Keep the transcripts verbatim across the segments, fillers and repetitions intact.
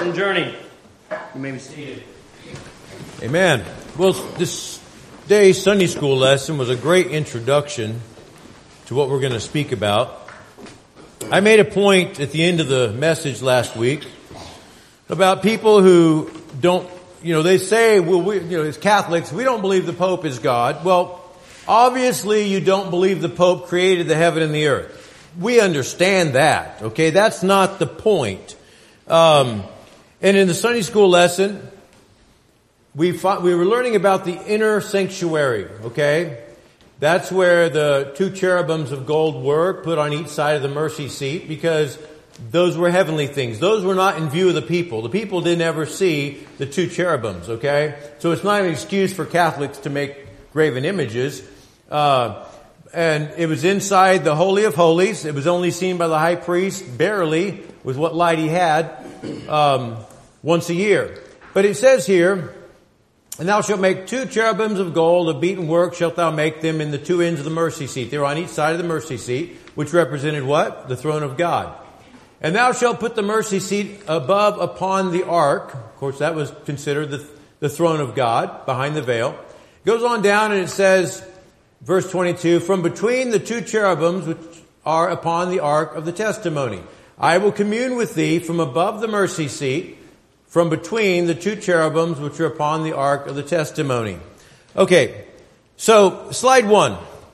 important journey. You may be seated. Amen. Well, this day's Sunday school lesson was a great introduction to what we're going to speak about. I made a point at the end of the message last week about people who don't, you know, they say, well, we, you know, as Catholics, we don't believe the Pope is God. Well, obviously you don't believe the Pope created the heaven and the earth. We understand that, okay? That's not the point. Um, and in the Sunday school lesson, we fought, we were learning about the inner sanctuary, okay? That's where the two cherubims of gold were put on each side of the mercy seat, because those were heavenly things. Those were not in view of the people. The people didn't ever see the two cherubims, okay? So it's not an excuse for Catholics to make graven images. Uh, and it was inside the Holy of Holies. It was only seen by the high priest, barely, with what light he had, um, once a year. But it says here, and thou shalt make two cherubims of gold, of beaten work shalt thou make them in the two ends of the mercy seat. They were on each side of the mercy seat, which represented what? The throne of God. And thou shalt put the mercy seat above upon the ark. Of course, that was considered the, the throne of God, behind the veil. It goes on down and it says, verse twenty-two, from between the two cherubims which are upon the ark of the testimony, I will commune with thee from above the mercy seat, from between the two cherubims which are upon the ark of the testimony. Okay, so slide one.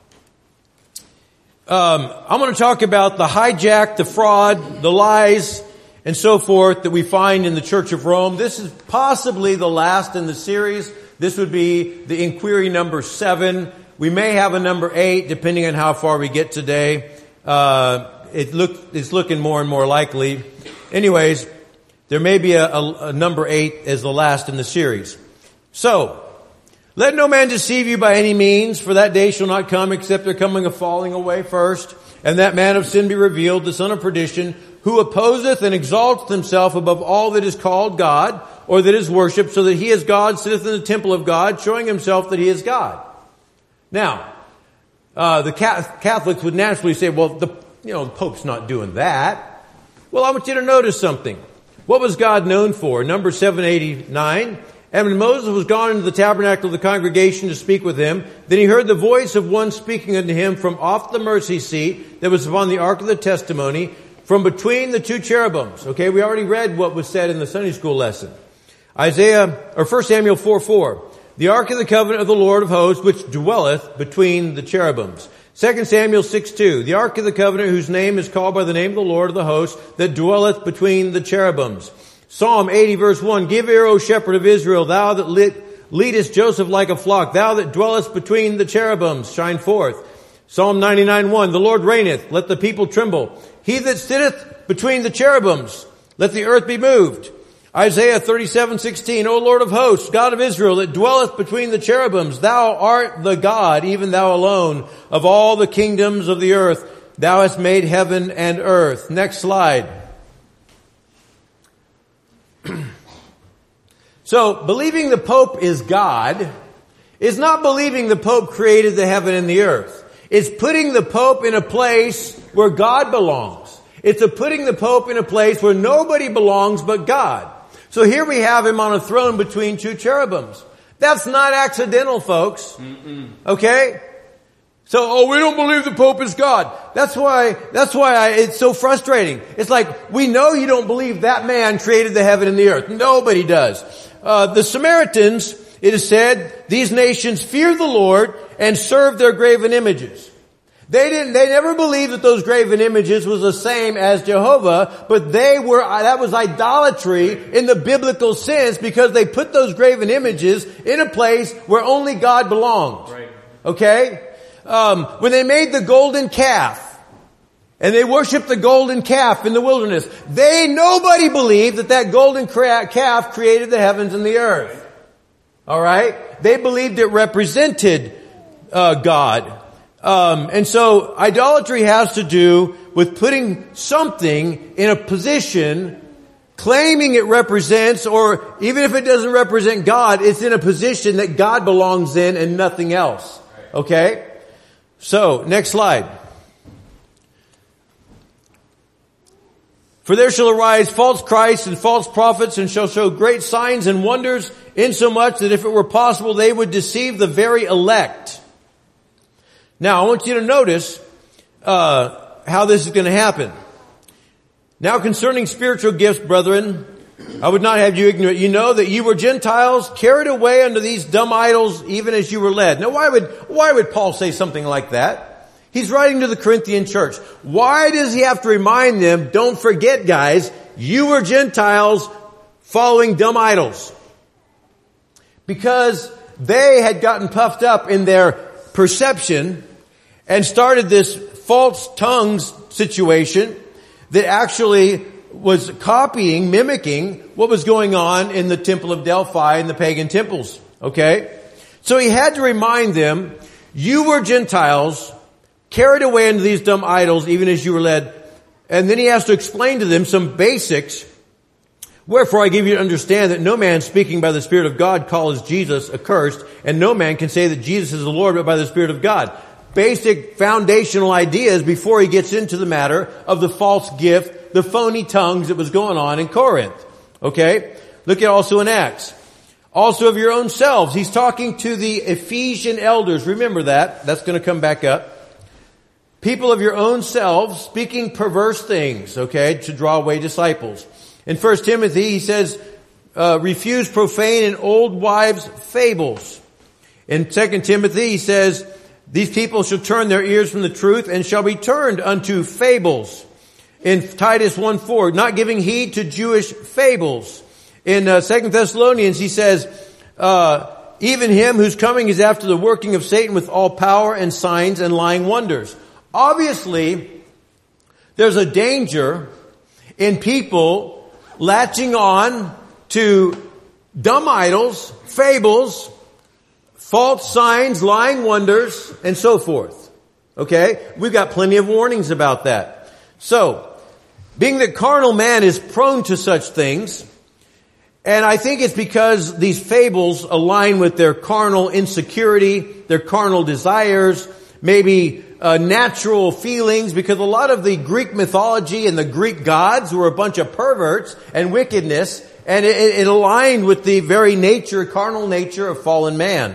Um, I'm going to talk about the hijack, the fraud, the lies, and so forth that we find in the Church of Rome. This is possibly the last in the series. This would be the inquiry number seven. We may have a number eight, depending on how far we get today. Uh, it look, it's looking more and more likely. Anyways, there may be a, a, a number eight as the last in the series. So, let no man deceive you by any means, for that day shall not come except there coming a falling away first, and that man of sin be revealed, the son of perdition, who opposeth and exalteth himself above all that is called God, or that is worshipped, so that he as God sitteth in the temple of God, showing himself that he is God. Now, uh, the Catholics would naturally say, well, the, you know, the Pope's not doing that. Well, I want you to notice something. What was God known for? Number seven eighty-nine. And when Moses was gone into the tabernacle of the congregation to speak with him, then he heard the voice of one speaking unto him from off the mercy seat that was upon the ark of the testimony, from between the two cherubims. Okay, we already read what was said in the Sunday school lesson. Isaiah, or First Samuel four four. The ark of the covenant of the Lord of hosts, which dwelleth between the cherubims. Second Samuel six two. The ark of the covenant, whose name is called by the name of the Lord of the hosts, that dwelleth between the cherubims. Psalm eighty verse one. Give ear, O shepherd of Israel, thou that lit, leadest Joseph like a flock, thou that dwellest between the cherubims, shine forth. Psalm ninety-nine one. The Lord reigneth, let the people tremble. He that sitteth between the cherubims, let the earth be moved. Isaiah thirty-seven sixteen. O Lord of hosts, God of Israel, that dwelleth between the cherubims, thou art the God, even thou alone, of all the kingdoms of the earth. Thou hast made heaven and earth. Next slide. So, believing the Pope is God is not believing the Pope created the heaven and the earth. It's putting the Pope in a place where God belongs. It's a putting the Pope in a place where nobody belongs but God. So here we have him on a throne between two cherubims. That's not accidental, folks. Mm-mm. Okay? So, oh, we don't believe the Pope is God. That's why, that's why I, it's so frustrating. It's like, we know you don't believe that man created the heaven and the earth. Nobody does. Uh, the Samaritans, it is said, these nations fear the Lord and serve their graven images. They didn't, they never believed that those graven images was the same as Jehovah, but they were, that was idolatry in the biblical sense, because they put those graven images in a place where only God belonged. Right. Okay? Um, when they made the golden calf, and they worshiped the golden calf in the wilderness, they, nobody believed that that golden calf created the heavens and the earth. Alright? They believed it represented, uh, God. Um, and so idolatry has to do with putting something in a position, claiming it represents, or even if it doesn't represent God, it's in a position that God belongs in and nothing else. Okay? So, next slide. For there shall arise false Christs and false prophets, and shall show great signs and wonders, insomuch that if it were possible, they would deceive the very elect. Now, I want you to notice uh how this is going to happen. Now, concerning spiritual gifts, brethren, I would not have you ignorant. You know that you were Gentiles, carried away unto these dumb idols, even as you were led. Now, why would why would Paul say something like that? He's writing to the Corinthian church. Why does he have to remind them, don't forget, guys, you were Gentiles following dumb idols? Because they had gotten puffed up in their perception and started this false tongues situation that actually was copying, mimicking what was going on in the temple of Delphi and the pagan temples. Okay? So he had to remind them, you were Gentiles, carried away into these dumb idols, even as you were led. And then he has to explain to them some basics. Wherefore I give you to understand that no man speaking by the Spirit of God calls Jesus accursed, and no man can say that Jesus is the Lord but by the Spirit of God. Basic foundational ideas before he gets into the matter of the false gift, the phony tongues that was going on in Corinth. Okay? Look at also in Acts. Also of your own selves. He's talking to the Ephesian elders. Remember that. That's going to come back up. People of your own selves speaking perverse things, okay, to draw away disciples. In First Timothy, he says, uh, refuse profane and old wives' fables. In Second Timothy, he says, these people shall turn their ears from the truth and shall be turned unto fables. In Titus one four, not giving heed to Jewish fables. In uh, Second Thessalonians, he says, uh, even him whose coming is after the working of Satan with all power and signs and lying wonders. Obviously, there's a danger in people latching on to dumb idols, fables, false signs, lying wonders, and so forth. Okay? We've got plenty of warnings about that. So, being that carnal man is prone to such things, and I think it's because these fables align with their carnal insecurity, their carnal desires, maybe uh, natural feelings, because a lot of the Greek mythology and the Greek gods were a bunch of perverts and wickedness, and it, it aligned with the very nature, carnal nature of fallen man.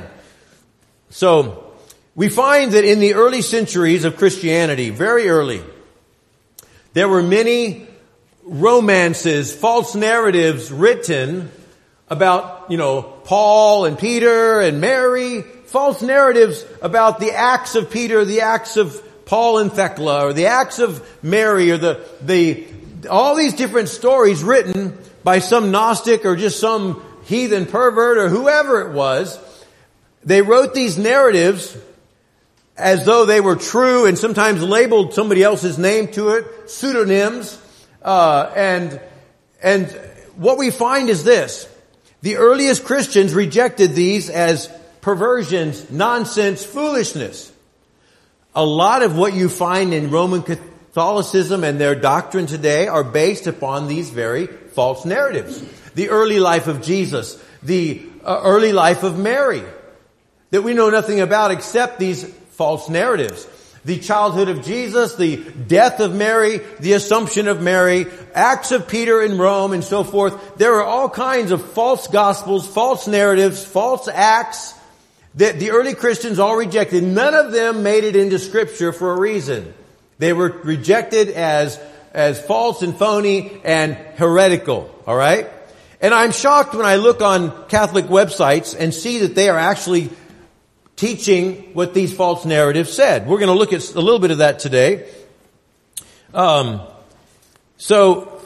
So, we find that in the early centuries of Christianity, very early, there were many romances, false narratives written about, you know, Paul and Peter and Mary, false narratives about the acts of Peter, the acts of Paul and Thecla, or the acts of Mary, or the, the, all these different stories written by some Gnostic or just some heathen pervert or whoever it was. They wrote these narratives as though they were true and sometimes labeled somebody else's name to it, pseudonyms, uh, and, and what we find is this. The earliest Christians rejected these as perversions, nonsense, foolishness. A lot of what you find in Roman Catholicism and their doctrine today are based upon these very false narratives. The early life of Jesus, the uh, early life of Mary, that we know nothing about except these false narratives. The childhood of Jesus, the death of Mary, the Assumption of Mary, Acts of Peter in Rome, and so forth. There are all kinds of false gospels, false narratives, false acts that the early Christians all rejected. None of them made it into Scripture for a reason. They were rejected as, as false and phony and heretical. All right? And I'm shocked when I look on Catholic websites and see that they are actually teaching what these false narratives said. We're going to look at a little bit of that today. Um, so,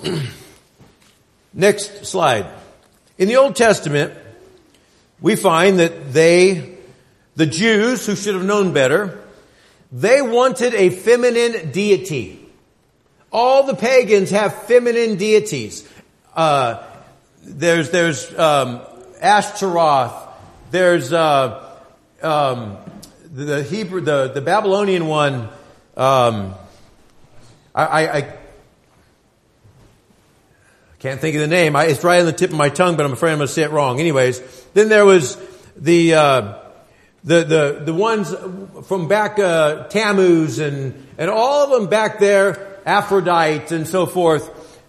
next slide. In the Old Testament, we find that they, the Jews, who should have known better, they wanted a feminine deity. All the pagans have feminine deities. Uh, there's, there's, um, Ashtaroth. There's, uh, Um, the, the Hebrew, the, the Babylonian one, um, I, I, I can't think of the name. I, it's right on the tip of my tongue, but I'm afraid I'm going to say it wrong. Anyways, then there was the, uh, the, the, the ones from back, uh, Tammuz and, and all of them back there, Aphrodite and so forth.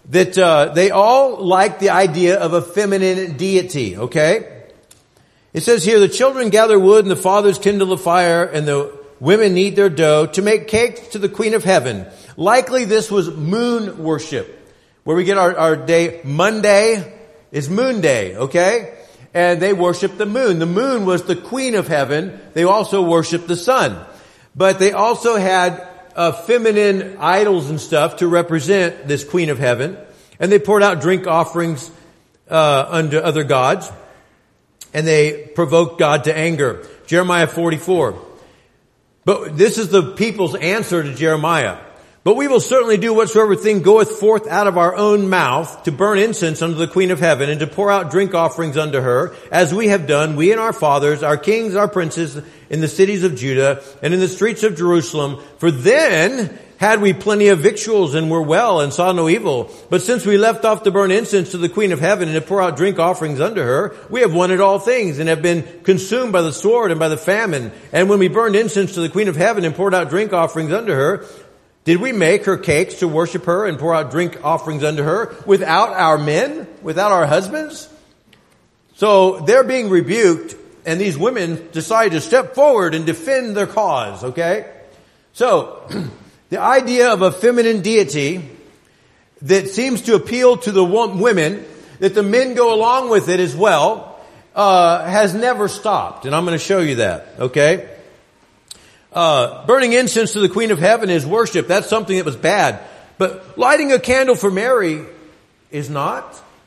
that uh, they all like the idea of a feminine deity, okay? It says here, the children gather wood and the fathers kindle a fire and the women knead their dough to make cakes to the Queen of Heaven. Likely this was moon worship, where we get our, our day. Monday is Moon Day, okay? And they worship the moon. The moon was the Queen of Heaven. They also worshiped the sun. But they also had uh, feminine idols and stuff to represent this Queen of Heaven. And they poured out drink offerings uh unto other gods. And they provoked God to anger. Jeremiah forty-four. But this is the people's answer to Jeremiah. But we will certainly do whatsoever thing goeth forth out of our own mouth to burn incense unto the Queen of Heaven and to pour out drink offerings unto her, as we have done, we and our fathers, our kings, our princes, in the cities of Judah and in the streets of Jerusalem. For then had we plenty of victuals and were well and saw no evil. But since we left off to burn incense to the Queen of Heaven and to pour out drink offerings unto her, we have wanted all things and have been consumed by the sword and by the famine. And when we burned incense to the Queen of Heaven and poured out drink offerings unto her, did we make her cakes to worship her and pour out drink offerings unto her without our men, without our husbands? So they're being rebuked, and these women decide to step forward and defend their cause, okay? So, the idea of a feminine deity that seems to appeal to the women, that the men go along with it as well, uh, has never stopped. And I'm going to show you that, okay? Uh, burning incense to the Queen of Heaven is worship. That's something that was bad. But lighting a candle for Mary is not.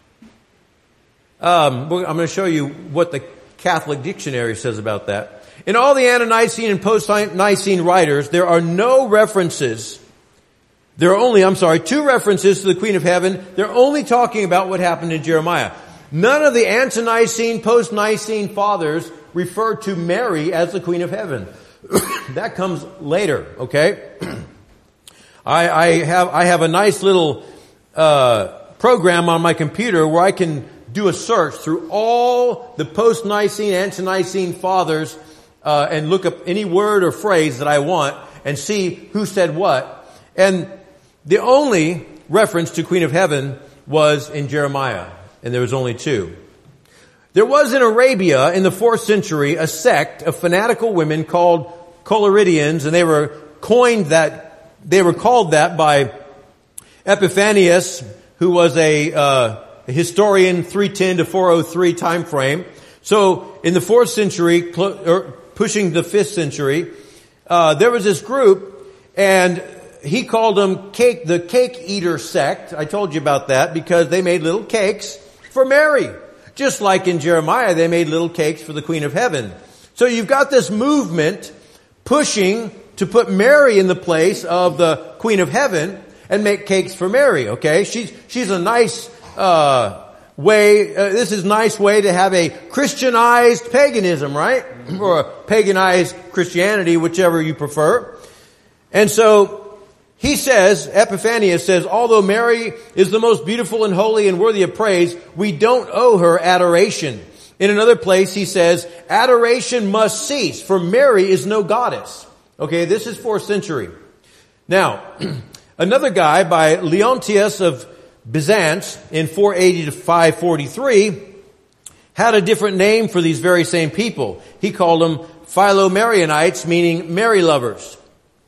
Um, I'm going to show you what the Catholic dictionary says about that. In all the Ante-Nicene and post-Nicene writers, there are no references. There are only, I'm sorry, two references to the Queen of Heaven. They're only talking about what happened in Jeremiah. None of the Ante-Nicene, post-Nicene fathers refer to Mary as the Queen of Heaven. That comes later, okay? I, I have I have a nice little uh program on my computer where I can do a search through all the post-Nicene, ante-Nicene fathers uh and look up any word or phrase that I want and see who said what. And the only reference to Queen of Heaven was in Jeremiah, and there was only two. There was in Arabia in the fourth century a sect of fanatical women called Collyridians, and they were coined that, they were called that by Epiphanius, who was a, uh, a historian, three ten to four oh three time frame. So in the fourth century, cl- or pushing the fifth century, uh, there was this group, and he called them cake, the cake eater sect. I told you about that because they made little cakes for Mary. Just like in Jeremiah, they made little cakes for the Queen of Heaven. So you've got this movement pushing to put Mary in the place of the Queen of Heaven and make cakes for Mary, okay? She's, she's a nice, uh, way, uh, this is a nice way to have a Christianized paganism, right? Or a paganized Christianity, whichever you prefer. And so, he says, Epiphanius says, although Mary is the most beautiful and holy and worthy of praise, we don't owe her adoration. In another place, he says, adoration must cease, for Mary is no goddess. Okay, this is fourth century. Now, another guy by Leontius of Byzance in four eighty to five forty-three had a different name for these very same people. He called them Philomarianites, meaning Mary lovers.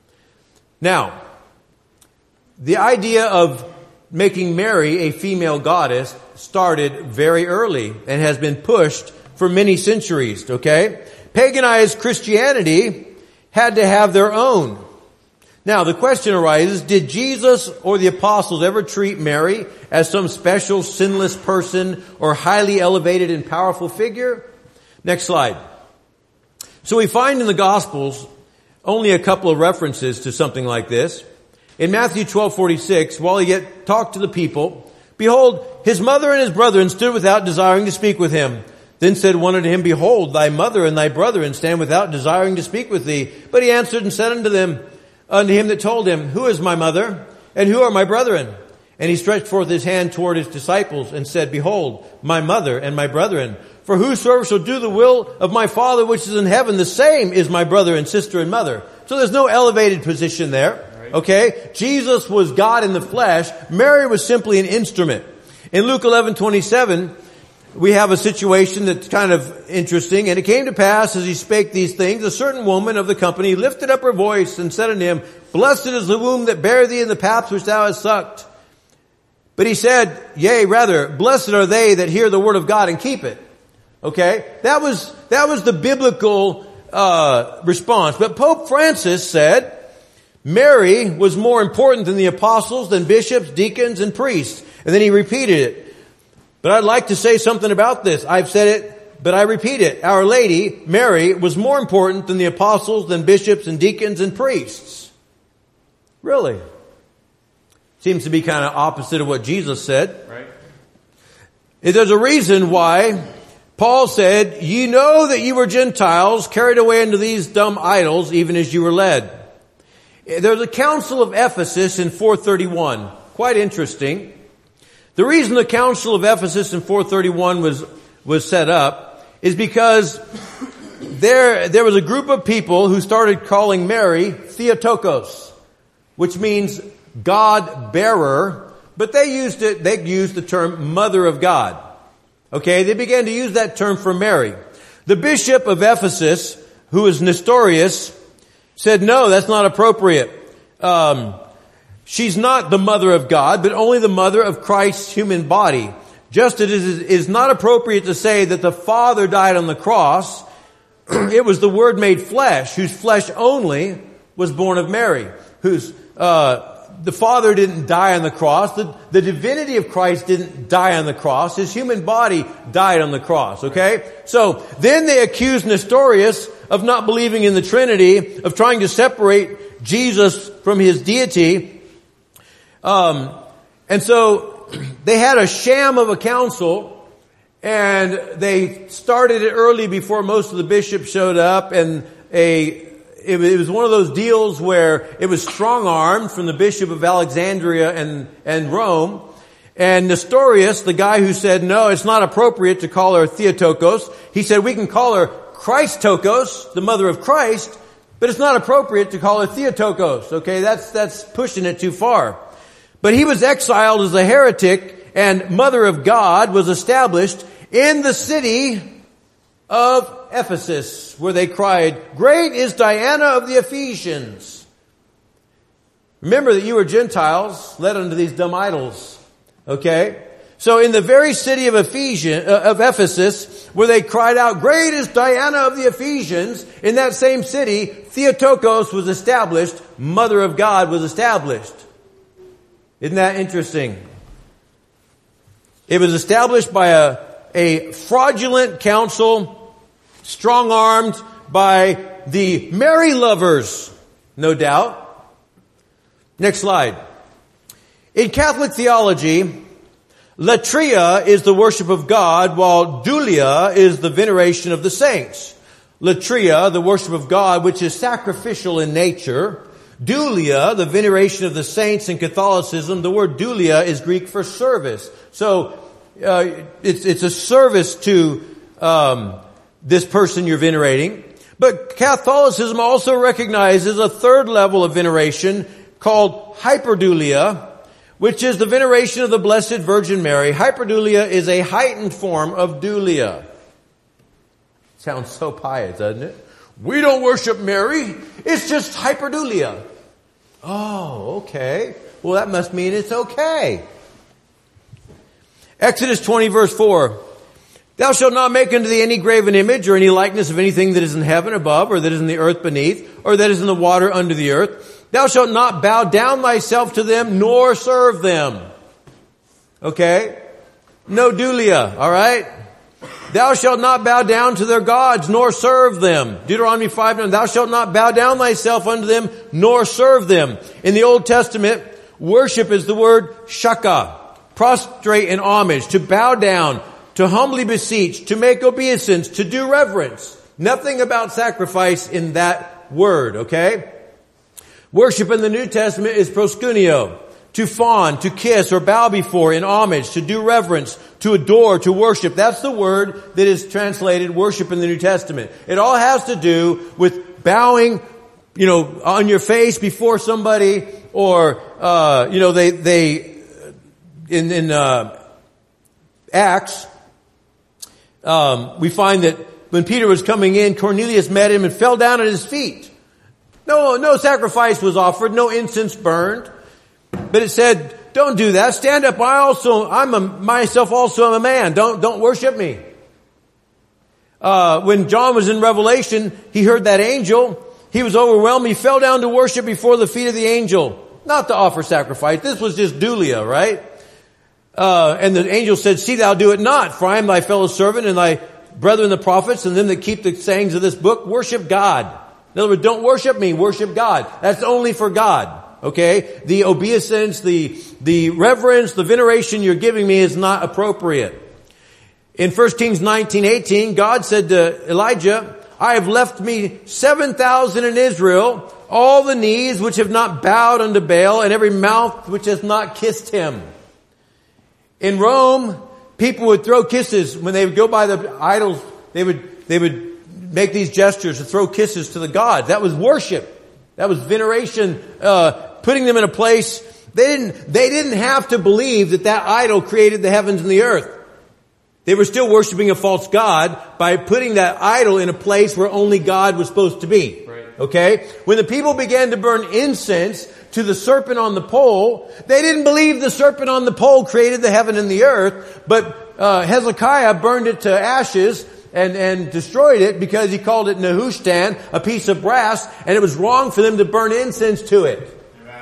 Now, the idea of making Mary a female goddess started very early and has been pushed for many centuries, okay? Paganized Christianity had to have their own. Now, the question arises, did Jesus or the apostles ever treat Mary as some special sinless person or highly elevated and powerful figure? Next slide. So we find in the Gospels only a couple of references to something like this. In Matthew twelve forty-six, while he yet talked to the people, behold, his mother and his brethren stood without, desiring to speak with him. Then said one unto him, behold, thy mother and thy brethren stand without, desiring to speak with thee. But he answered and said unto them, unto him that told him, who is my mother, and who are my brethren? And he stretched forth his hand toward his disciples, and said, behold, my mother and my brethren. For whosoever shall do the will of my Father which is in heaven, the same is my brother and sister and mother. So there's no elevated position there. Right. Okay? Jesus was God in the flesh. Mary was simply an instrument. In Luke eleven twenty-seven, we have a situation that's kind of interesting. And it came to pass, as he spake these things, a certain woman of the company lifted up her voice and said unto him, Blessed is the womb that bare thee and the paps which thou hast sucked. But he said, Yea, rather, blessed are they that hear the word of God and keep it. Okay? That was, that was the biblical, uh, response. But Pope Francis said, Mary was more important than the apostles, than bishops, deacons, and priests. And then he repeated it. But I'd like to say something about this. I've said it, but I repeat it. Our Lady, Mary, was more important than the apostles, than bishops, and deacons, and priests. Really? Seems to be kind of opposite of what Jesus said. Right. There's a reason why Paul said, Ye know that ye were Gentiles, carried away into these dumb idols, even as you were led. There's a council of Ephesus in four thirty-one. Quite interesting. The reason the council of Ephesus in four thirty-one was, was set up is because there, there was a group of people who started calling Mary Theotokos, which means God bearer, but they used it, they used the term mother of God. Okay, they began to use that term for Mary. The bishop of Ephesus, who is Nestorius, said, no, that's not appropriate. Um, she's not the mother of God, but only the mother of Christ's human body. Just as it is not appropriate to say that the Father died on the cross, it was the Word made flesh, whose flesh only was born of Mary, whose, uh, the Father didn't die on the cross. The, the divinity of Christ didn't die on the cross. His human body died on the cross, okay? So, then they accused Nestorius of not believing in the Trinity, of trying to separate Jesus from his deity. Um, and so, they had a sham of a council, and they started it early before most of the bishops showed up, and a It was one of those deals where it was strong-armed from the Bishop of Alexandria and, and Rome. And Nestorius, the guy who said, no, it's not appropriate to call her Theotokos, he said, we can call her Christokos, the mother of Christ, but it's not appropriate to call her Theotokos. Okay, that's, that's pushing it too far. But he was exiled as a heretic, and Mother of God was established in the city of Ephesus, where they cried, Great is Diana of the Ephesians. Remember that you were Gentiles, led unto these dumb idols. Okay? So in the very city of Ephesus, uh, of Ephesus, where they cried out, Great is Diana of the Ephesians, in that same city, Theotokos was established, Mother of God was established. Isn't that interesting? It was established by a, a fraudulent council, strong-armed by the Mary lovers, no doubt. Next slide. In Catholic theology, latria is the worship of God, while dulia is the veneration of the saints. Latria, the worship of God, which is sacrificial in nature. Dulia, the veneration of the saints in Catholicism. The word dulia is Greek for service. So, uh, it's, it's a service to, um, this person you're venerating. But Catholicism also recognizes a third level of veneration called hyperdulia, which is the veneration of the Blessed Virgin Mary. Hyperdulia is a heightened form of dulia. Sounds so pious, doesn't it? We don't worship Mary. It's just hyperdulia. Oh, okay. Well, that must mean it's okay. Exodus twenty verse four. Thou shalt not make unto thee any graven image or any likeness of anything that is in heaven above, or that is in the earth beneath, or that is in the water under the earth. Thou shalt not bow down thyself to them, nor serve them. Okay? No dulia, alright? Thou shalt not bow down to their gods, nor serve them. Deuteronomy five nine. Thou shalt not bow down thyself unto them, nor serve them. In the Old Testament, worship is the word shaka. Prostrate in homage, to bow down, to humbly beseech, to make obeisance, to do reverence. Nothing about sacrifice in that word, okay? Worship in the New Testament is proskuneo, to fawn, to kiss or bow before in homage, to do reverence, to adore, to worship. That's the word that is translated worship in the New Testament. It all has to do with bowing you know, on your face before somebody, or, uh, you know, they, they, in, in, uh, Acts, um, we find that when Peter was coming in, Cornelius met him and fell down at his feet. No, no sacrifice was offered, no incense burned. But it said, don't do that. Stand up. I also, I'm a, myself also am a man. Don't, don't worship me. Uh, when John was in Revelation, he heard that angel. He was overwhelmed. He fell down to worship before the feet of the angel. Not to offer sacrifice. This was just dulia, right? Uh, and the angel said, see thou do it not, for I am thy fellow servant and thy brethren the prophets and them that keep the sayings of this book. Worship God. In other words, don't worship me, worship God. That's only for God. Okay? The obeisance, the, the reverence, the veneration you're giving me is not appropriate. In First Kings nineteen eighteen, God said to Elijah, I have left me seven thousand in Israel, all the knees which have not bowed unto Baal, and every mouth which has not kissed him. In Rome, people would throw kisses when they would go by the idols. They would, they would make these gestures to throw kisses to the gods. That was worship. That was veneration, uh, putting them in a place. They didn't, they didn't have to believe that that idol created the heavens and the earth. They were still worshiping a false god by putting that idol in a place where only God was supposed to be. Right. Okay? When the people began to burn incense to the serpent on the pole, they didn't believe the serpent on the pole created the heaven and the earth, but uh, Hezekiah burned it to ashes and, and destroyed it because he called it Nehushtan, a piece of brass, and it was wrong for them to burn incense to it. Amen.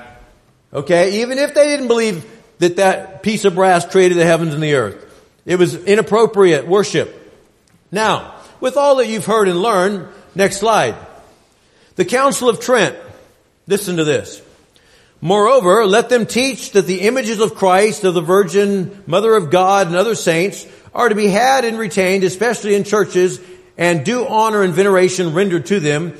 Okay? Even if they didn't believe that that piece of brass created the heavens and the earth. It was inappropriate worship. Now, with all that you've heard and learned, next slide. The Council of Trent. Listen to this. Moreover, let them teach that the images of Christ, of the Virgin, Mother of God, and other saints are to be had and retained, especially in churches, and due honor and veneration rendered to them.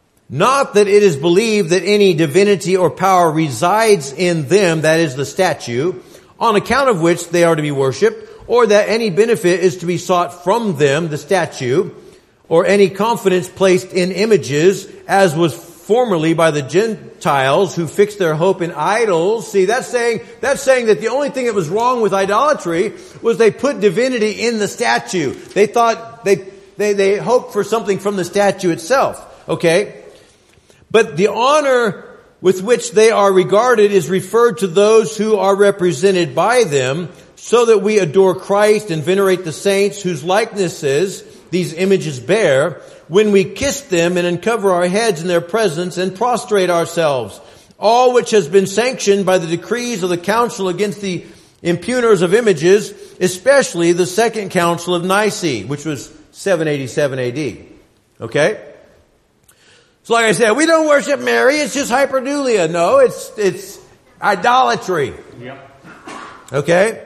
Not that it is believed that any divinity or power resides in them, that is the statue, on account of which they are to be worshipped, or that any benefit is to be sought from them, the statue, or any confidence placed in images, as was formerly by the Gentiles who fixed their hope in idols. See, that's saying, that's saying that the only thing that was wrong with idolatry was they put divinity in the statue. They thought, they, they, they hoped for something from the statue itself. Okay? But the honor with which they are regarded is referred to those who are represented by them, so that we adore Christ and venerate the saints whose likenesses these images bear, when we kiss them and uncover our heads in their presence and prostrate ourselves. All which has been sanctioned by the decrees of the council against the impugners of images, especially the second council of Nicaea, which was seven eighty-seven A D. Okay? So like I said, we don't worship Mary, it's just hyperdulia. No, it's, it's idolatry. Yep. Okay?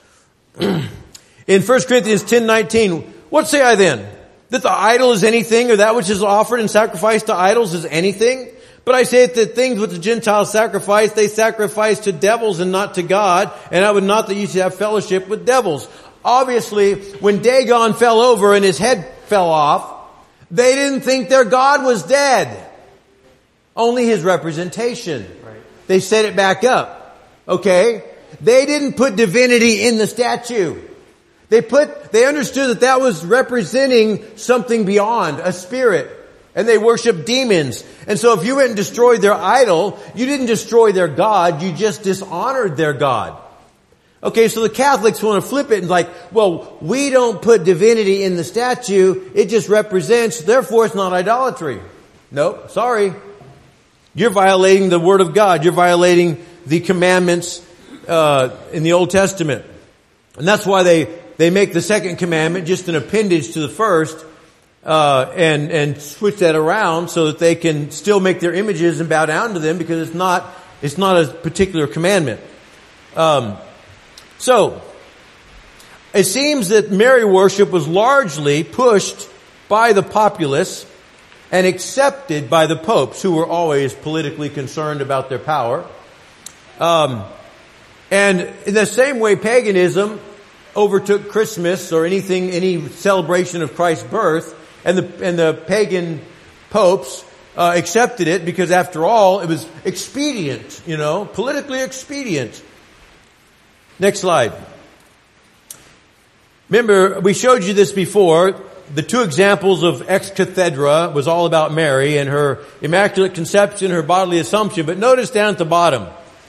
In First Corinthians ten nineteen, what say I then? That the idol is anything, or that which is offered and sacrificed to idols is anything? But I say that the things which the Gentiles sacrifice, they sacrifice to devils and not to God, and I would not that you should have fellowship with devils. Obviously, when Dagon fell over and his head fell off, they didn't think their God was dead. Only his representation. Right. They set it back up. Okay? They didn't put divinity in the statue. They put, they understood that that was representing something beyond, a spirit. And they worshiped demons. And so if you went and destroyed their idol, you didn't destroy their God, you just dishonored their God. Okay, so the Catholics want to flip it and like, well, we don't put divinity in the statue, it just represents, therefore it's not idolatry. Nope, sorry. You're violating the Word of God. You're violating the commandments uh in the Old Testament. And that's why they, they make the second commandment just an appendage to the first, uh and, and switch that around so that they can still make their images and bow down to them, because it's not, it's not a particular commandment. Um, so, it seems that Mary worship was largely pushed by the populace and accepted by the popes, who were always politically concerned about their power. Um, and in the same way paganism overtook Christmas or anything, any celebration of Christ's birth, and the, and the pagan popes, uh, accepted it because after all, it was expedient, you know, politically expedient. Next slide. Remember, we showed you this before. The two examples of ex cathedra was all about Mary and her immaculate conception, her bodily assumption. But notice down at the bottom,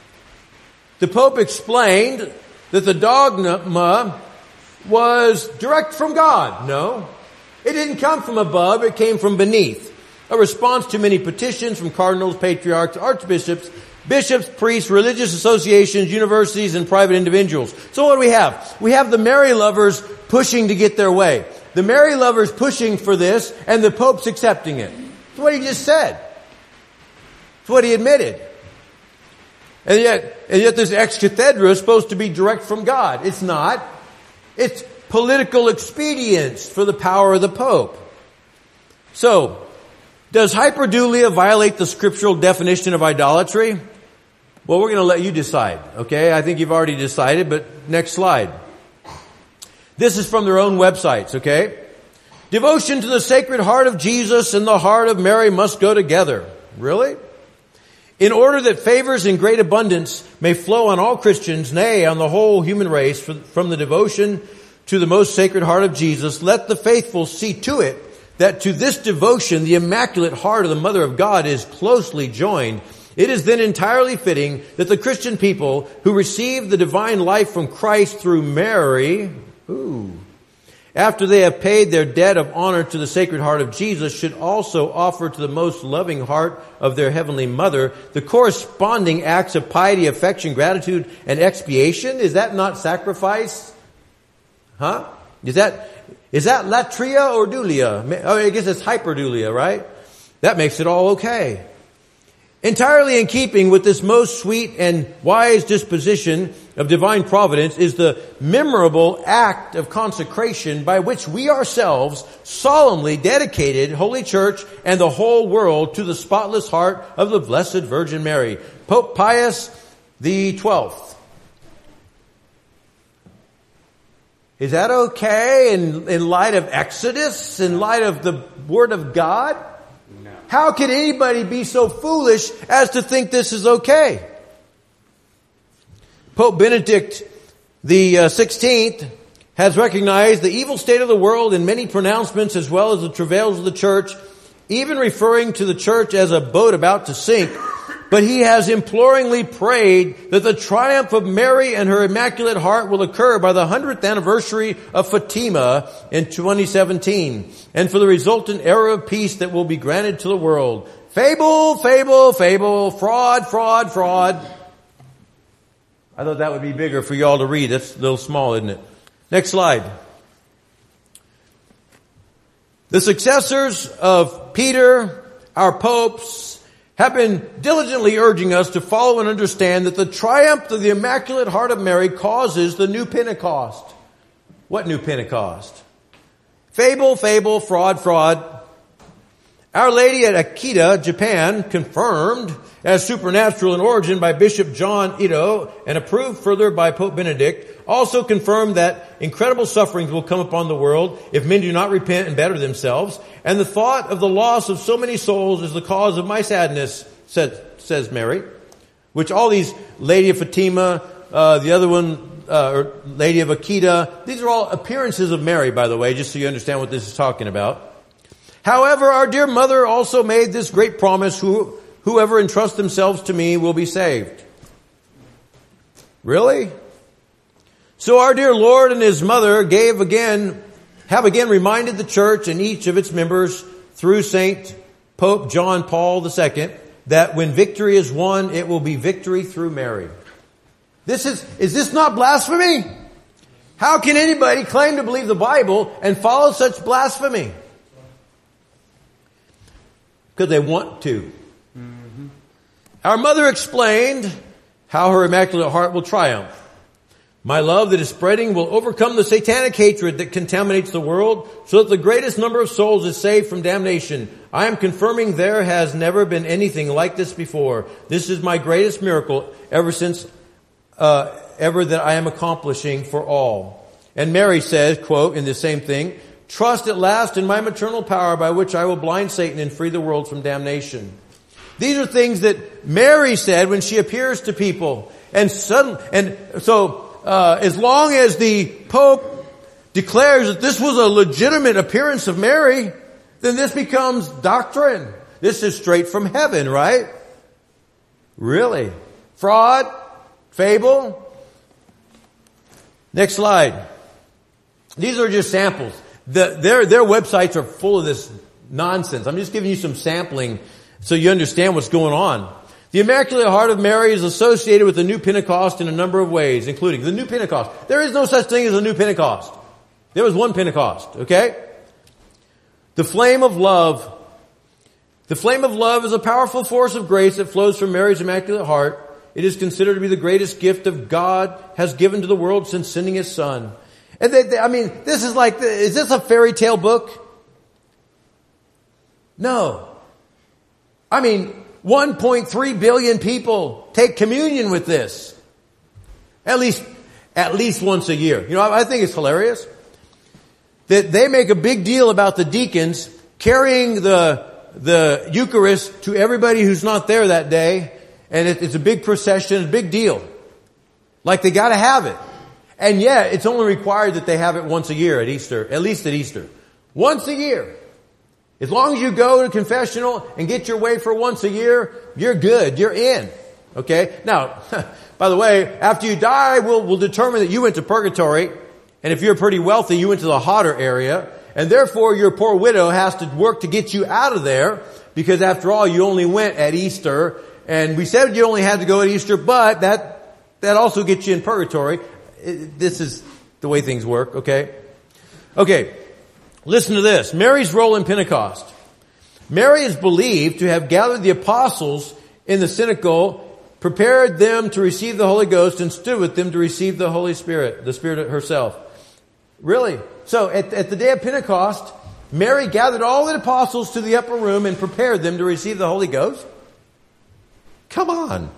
the Pope explained that the dogma was direct from God. No, it didn't come from above, it came from beneath. A response to many petitions from cardinals, patriarchs, archbishops, bishops, priests, religious associations, universities, and private individuals. So what do we have? We have the Mary lovers pushing to get their way. The Mary lovers pushing for this, and the Pope's accepting it. That's what he just said. That's what he admitted. And yet, and yet this ex cathedra is supposed to be direct from God. It's not. It's political expedience for the power of the Pope. So, does hyperdulia violate the scriptural definition of idolatry? Well, we're going to let you decide, okay? I think you've already decided, but next slide. This is from their own websites, okay? Devotion to the Sacred Heart of Jesus and the heart of Mary must go together. Really? In order that favors in great abundance may flow on all Christians, nay, on the whole human race, from the devotion to the most Sacred Heart of Jesus, let the faithful see to it that to this devotion the Immaculate Heart of the Mother of God is closely joined. It is then entirely fitting that the Christian people who receive the divine life from Christ through Mary, ooh, after they have paid their debt of honor to the Sacred Heart of Jesus, should also offer to the most loving heart of their Heavenly Mother the corresponding acts of piety, affection, gratitude, and expiation. Is that not sacrifice? Huh? Is that, is that latria or dulia? Oh, I guess it's hyperdulia, right? That makes it all okay. Entirely in keeping with this most sweet and wise disposition of divine providence is the memorable act of consecration by which we ourselves solemnly dedicated Holy Church and the whole world to the spotless heart of the Blessed Virgin Mary. Pope Pius the twelfth. Is that okay in, in light of Exodus, in light of the Word of God? No. How can anybody be so foolish as to think this is okay? Pope Benedict the uh, sixteenth has recognized the evil state of the world in many pronouncements as well as the travails of the church, even referring to the church as a boat about to sink. But he has imploringly prayed that the triumph of Mary and her Immaculate Heart will occur by the hundredth anniversary of Fatima in twenty seventeen, and for the resultant era of peace that will be granted to the world. Fable, fable, fable, fraud, fraud, fraud. I thought that would be bigger for y'all to read. That's a little small, isn't it? Next slide. The successors of Peter, our popes, have been diligently urging us to follow and understand that the triumph of the Immaculate Heart of Mary causes the new Pentecost. What new Pentecost? Fable, fable, fraud, fraud. Our Lady at Akita, Japan, confirmed as supernatural in origin by Bishop John Ito and approved further by Pope Benedict, also confirmed that incredible sufferings will come upon the world if men do not repent and better themselves. And the thought of the loss of so many souls is the cause of my sadness, says, says Mary, which all these Lady of Fatima, uh, the other one, uh, or Lady of Akita, these are all appearances of Mary, by the way, just so you understand what this is talking about. However, our dear mother also made this great promise, who, whoever entrusts themselves to me will be saved. Really? So our dear Lord and His mother gave again, have again reminded the church and each of its members through Saint Pope John Paul the Second that when victory is won, it will be victory through Mary. This is, is this not blasphemy? How can anybody claim to believe the Bible and follow such blasphemy? Because they want to. Mm-hmm. Our mother explained how her Immaculate Heart will triumph. My love that is spreading will overcome the satanic hatred that contaminates the world so that the greatest number of souls is saved from damnation. I am confirming there has never been anything like this before. This is my greatest miracle ever since, uh, ever that I am accomplishing for all. And Mary says, quote, in the same thing, trust at last in my maternal power by which I will blind Satan and free the world from damnation. These are things that Mary said when she appears to people. And suddenly, and so, uh, as long as the Pope declares that this was a legitimate appearance of Mary, then this becomes doctrine. This is straight from heaven, right? Really? Fraud? Fable? Next slide. These are just samples. The, their, their websites are full of this nonsense. I'm just giving you some sampling so you understand what's going on. The Immaculate Heart of Mary is associated with the New Pentecost in a number of ways, including the New Pentecost. There is no such thing as a New Pentecost. There was one Pentecost, okay? The flame of love. The flame of love is a powerful force of grace that flows from Mary's Immaculate Heart. It is considered to be the greatest gift of God has given to the world since sending His Son. And they, they, I mean, this is like, is this a fairy tale book? No. I mean, one point three billion people take communion with this. At least, at least once a year. You know, I, I think it's hilarious that they make a big deal about the deacons carrying the, the Eucharist to everybody who's not there that day. And it, it's a big procession, a big deal. Like they gotta have it. And yet, it's only required that they have it once a year at Easter, at least at Easter. Once a year. As long as you go to confessional and get your wafer once a year, you're good. You're in. Okay? Now, by the way, after you die, we'll, we'll determine that you went to purgatory. And if you're pretty wealthy, you went to the hotter area. And therefore, your poor widow has to work to get you out of there. Because after all, you only went at Easter. And we said you only had to go at Easter, but that, that also gets you in purgatory. It, this is the way things work, okay? Okay. Listen to this. Mary's role in Pentecost. Mary is believed to have gathered the apostles in the synagogue, prepared them to receive the Holy Ghost, and stood with them to receive the Holy Spirit, the Spirit herself. Really? So at, at the day of Pentecost, Mary gathered all the apostles to the upper room and prepared them to receive the Holy Ghost? Come on.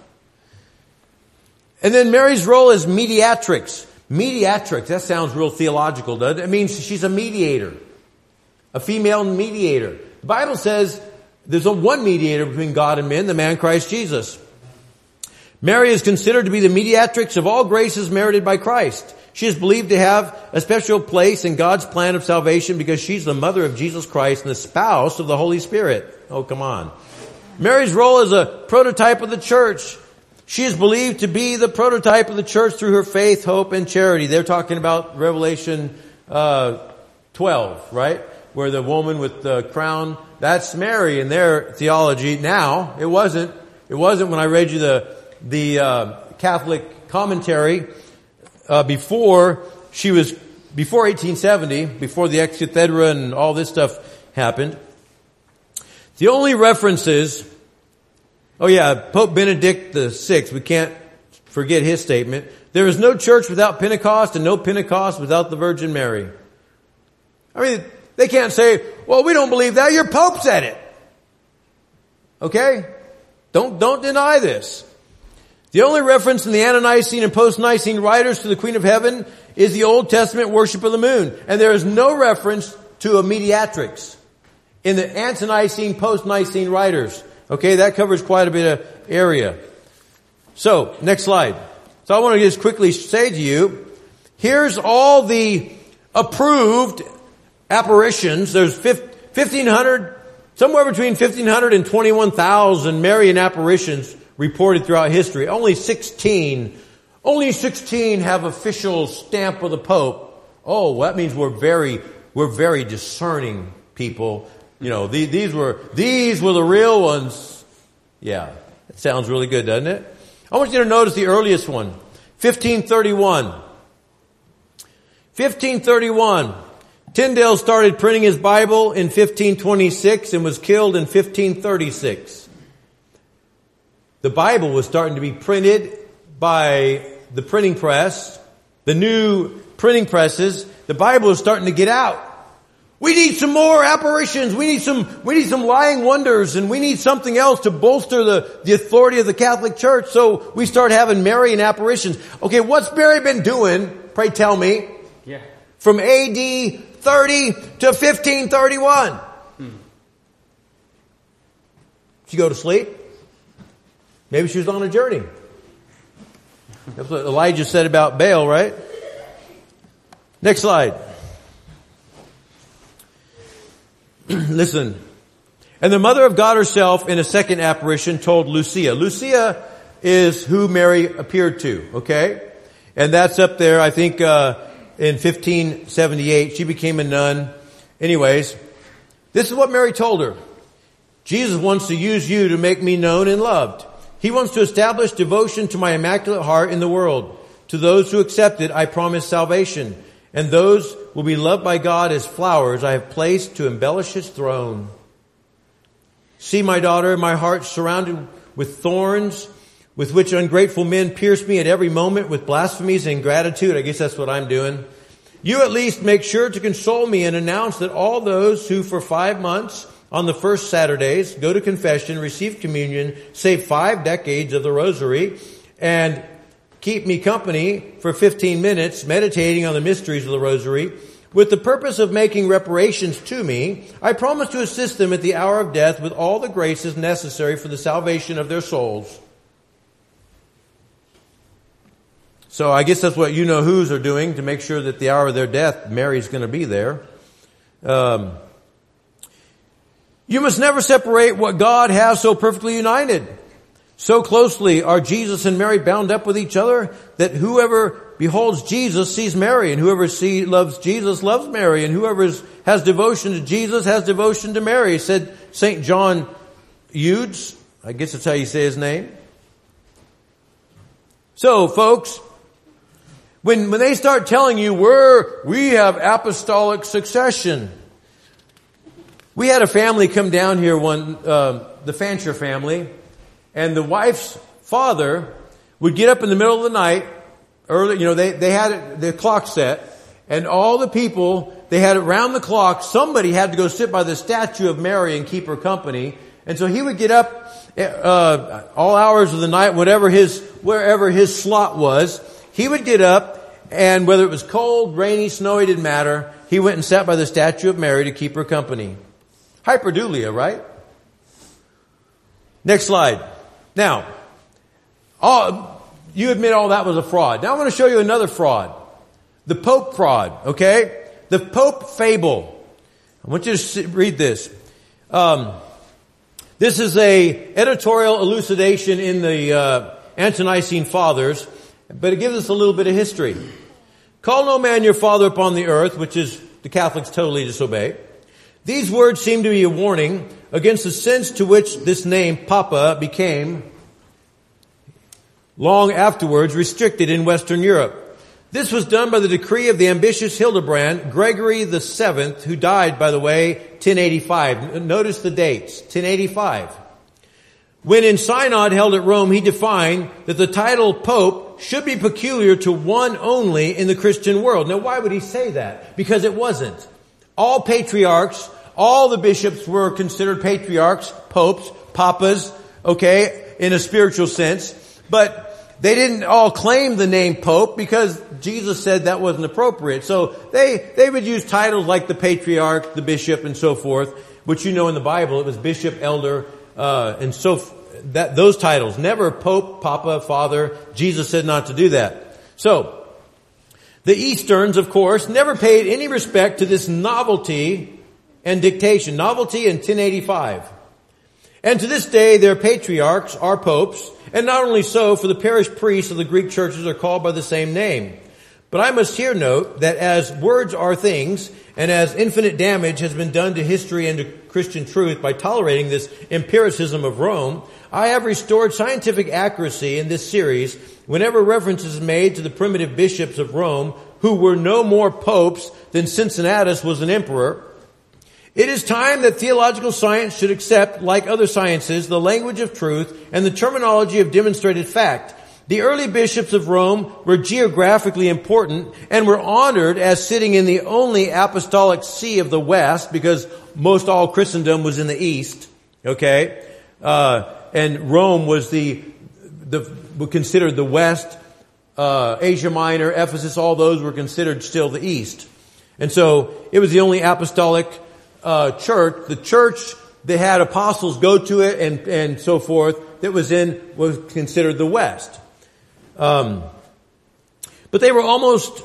And then Mary's role is mediatrix. Mediatrix, that sounds real theological, doesn't it? It means she's a mediator. A female mediator. The Bible says there's a one mediator between God and men, the man Christ Jesus. Mary is considered to be the mediatrix of all graces merited by Christ. She is believed to have a special place in God's plan of salvation because she's the mother of Jesus Christ and the spouse of the Holy Spirit. Oh, come on. Mary's role is a prototype of the church. She is believed to be the prototype of the church through her faith, hope, and charity. They're talking about Revelation uh twelve, right? Where the woman with the crown, that's Mary in their theology. Now, it wasn't. It wasn't when I read you the the uh Catholic commentary uh before she was, before eighteen seventy, before the ex cathedra and all this stuff happened. The only references, oh yeah, Pope Benedict the Sixth, we can't forget his statement. There is no church without Pentecost and no Pentecost without the Virgin Mary. I mean, they can't say, well, we don't believe that. Your Pope said it. Okay? Don't, don't deny this. The only reference in the Ante-Nicene and Post-Nicene writers to the Queen of Heaven is the Old Testament worship of the moon. And there is no reference to a mediatrix in the Ante-Nicene, Post-Nicene writers. Okay, that covers quite a bit of area. So, next slide. So I want to just quickly say to you, here's all the approved apparitions. There's fifteen hundred, somewhere between fifteen hundred and twenty-one thousand Marian apparitions reported throughout history. Only sixteen, only sixteen have official stamp of the Pope. Oh, well, that means we're very, we're very discerning people. You know, these, these were, these were the real ones. Yeah. That sounds really good, doesn't it? I want you to notice the earliest one. fifteen thirty-one. fifteen thirty-one. Tyndale started printing his Bible in fifteen twenty-six and was killed in fifteen thirty-six. The Bible was starting to be printed by the printing press, the new printing presses. The Bible was starting to get out. We need some more apparitions. We need some, we need some lying wonders, and we need something else to bolster the, the authority of the Catholic Church. So we start having Marian apparitions. Okay, what's Mary been doing? Pray tell me. Yeah. From A D thirty to fifteen thirty-one. Hmm. Did she go to sleep? Maybe she was on a journey. That's what Elijah said about Baal, right? Next slide. Listen. And the mother of God herself in a second apparition told Lucia. Lucia is who Mary appeared to, okay? And that's up there, I think, uh, in fifteen seventy-eight. She became a nun. Anyways, this is what Mary told her. Jesus wants to use you to make me known and loved. He wants to establish devotion to my immaculate heart in the world. To those who accept it, I promise salvation. And those will be loved by God as flowers I have placed to embellish His throne. See, my daughter, my heart surrounded with thorns, with which ungrateful men pierce me at every moment with blasphemies and ingratitude. I guess that's what I'm doing. You at least make sure to console me and announce that all those who for five months on the first Saturdays go to confession, receive communion, say five decades of the rosary, and keep me company for fifteen minutes meditating on the mysteries of the rosary, with the purpose of making reparations to me, I promise to assist them at the hour of death with all the graces necessary for the salvation of their souls. So I guess that's what you know who's are doing to make sure that the hour of their death, Mary's going to be there. Um, you must never separate what God has so perfectly united. So closely are Jesus and Mary bound up with each other that whoever beholds Jesus sees Mary, and whoever see, loves Jesus loves Mary, and whoever is, has devotion to Jesus has devotion to Mary, said Saint John Eudes. I guess that's how you say his name. So, folks, when, when they start telling you we're, we have apostolic succession. We had a family come down here, one, uh, the Fancher family, and the wife's father would get up in the middle of the night, early, you know, they, they had it, the clock set, and all the people, they had it round the clock. Somebody had to go sit by the statue of Mary and keep her company. And so he would get up, uh, all hours of the night, whatever his, wherever his slot was, he would get up, and whether it was cold, rainy, snowy, didn't matter, he went and sat by the statue of Mary to keep her company. Hyperdulia, right? Next slide. Now, all, you admit all that was a fraud. Now I want to show you another fraud. The Pope fraud, okay? The Pope fable. I want you to read this. Um, this is a editorial elucidation in the uh, Ante-Nicene Fathers, but it gives us a little bit of history. Call no man your father upon the earth, which is the Catholics totally disobey. These words seem to be a warning against the sense to which this name, Papa, became long afterwards restricted in Western Europe. This was done by the decree of the ambitious Hildebrand, Gregory the Seventh, who died, by the way, ten eighty-five. Notice the dates, ten eighty-five. When in Synod held at Rome, he defined that the title Pope should be peculiar to one only in the Christian world. Now, why would he say that? Because it wasn't. All patriarchs, all the bishops were considered patriarchs, popes, papas, okay, in a spiritual sense. But they didn't all claim the name Pope because Jesus said that wasn't appropriate. So they, they would use titles like the patriarch, the bishop, and so forth, which you know in the Bible, it was bishop, elder, uh, and so f- that, those titles. Never Pope, Papa, Father. Jesus said not to do that. So, the Easterns, of course, never paid any respect to this novelty and dictation. Novelty in ten eighty-five. And to this day, their patriarchs are popes, and not only so, for the parish priests of the Greek churches are called by the same name. But I must here note that as words are things, and as infinite damage has been done to history and to Christian truth by tolerating this empiricism of Rome, I have restored scientific accuracy in this series whenever reference is made to the primitive bishops of Rome, who were no more popes than Cincinnatus was an emperor. It is time that theological science should accept, like other sciences, the language of truth and the terminology of demonstrated fact. The early bishops of Rome were geographically important and were honored as sitting in the only apostolic see of the West, because most all Christendom was in the East, okay? Uh, and Rome was the, the, considered the West, uh, Asia Minor, Ephesus, all those were considered still the East. And so it was the only apostolic uh, church, the church they had apostles go to it and, and so forth, that was in, was considered the West. Um, but they were almost,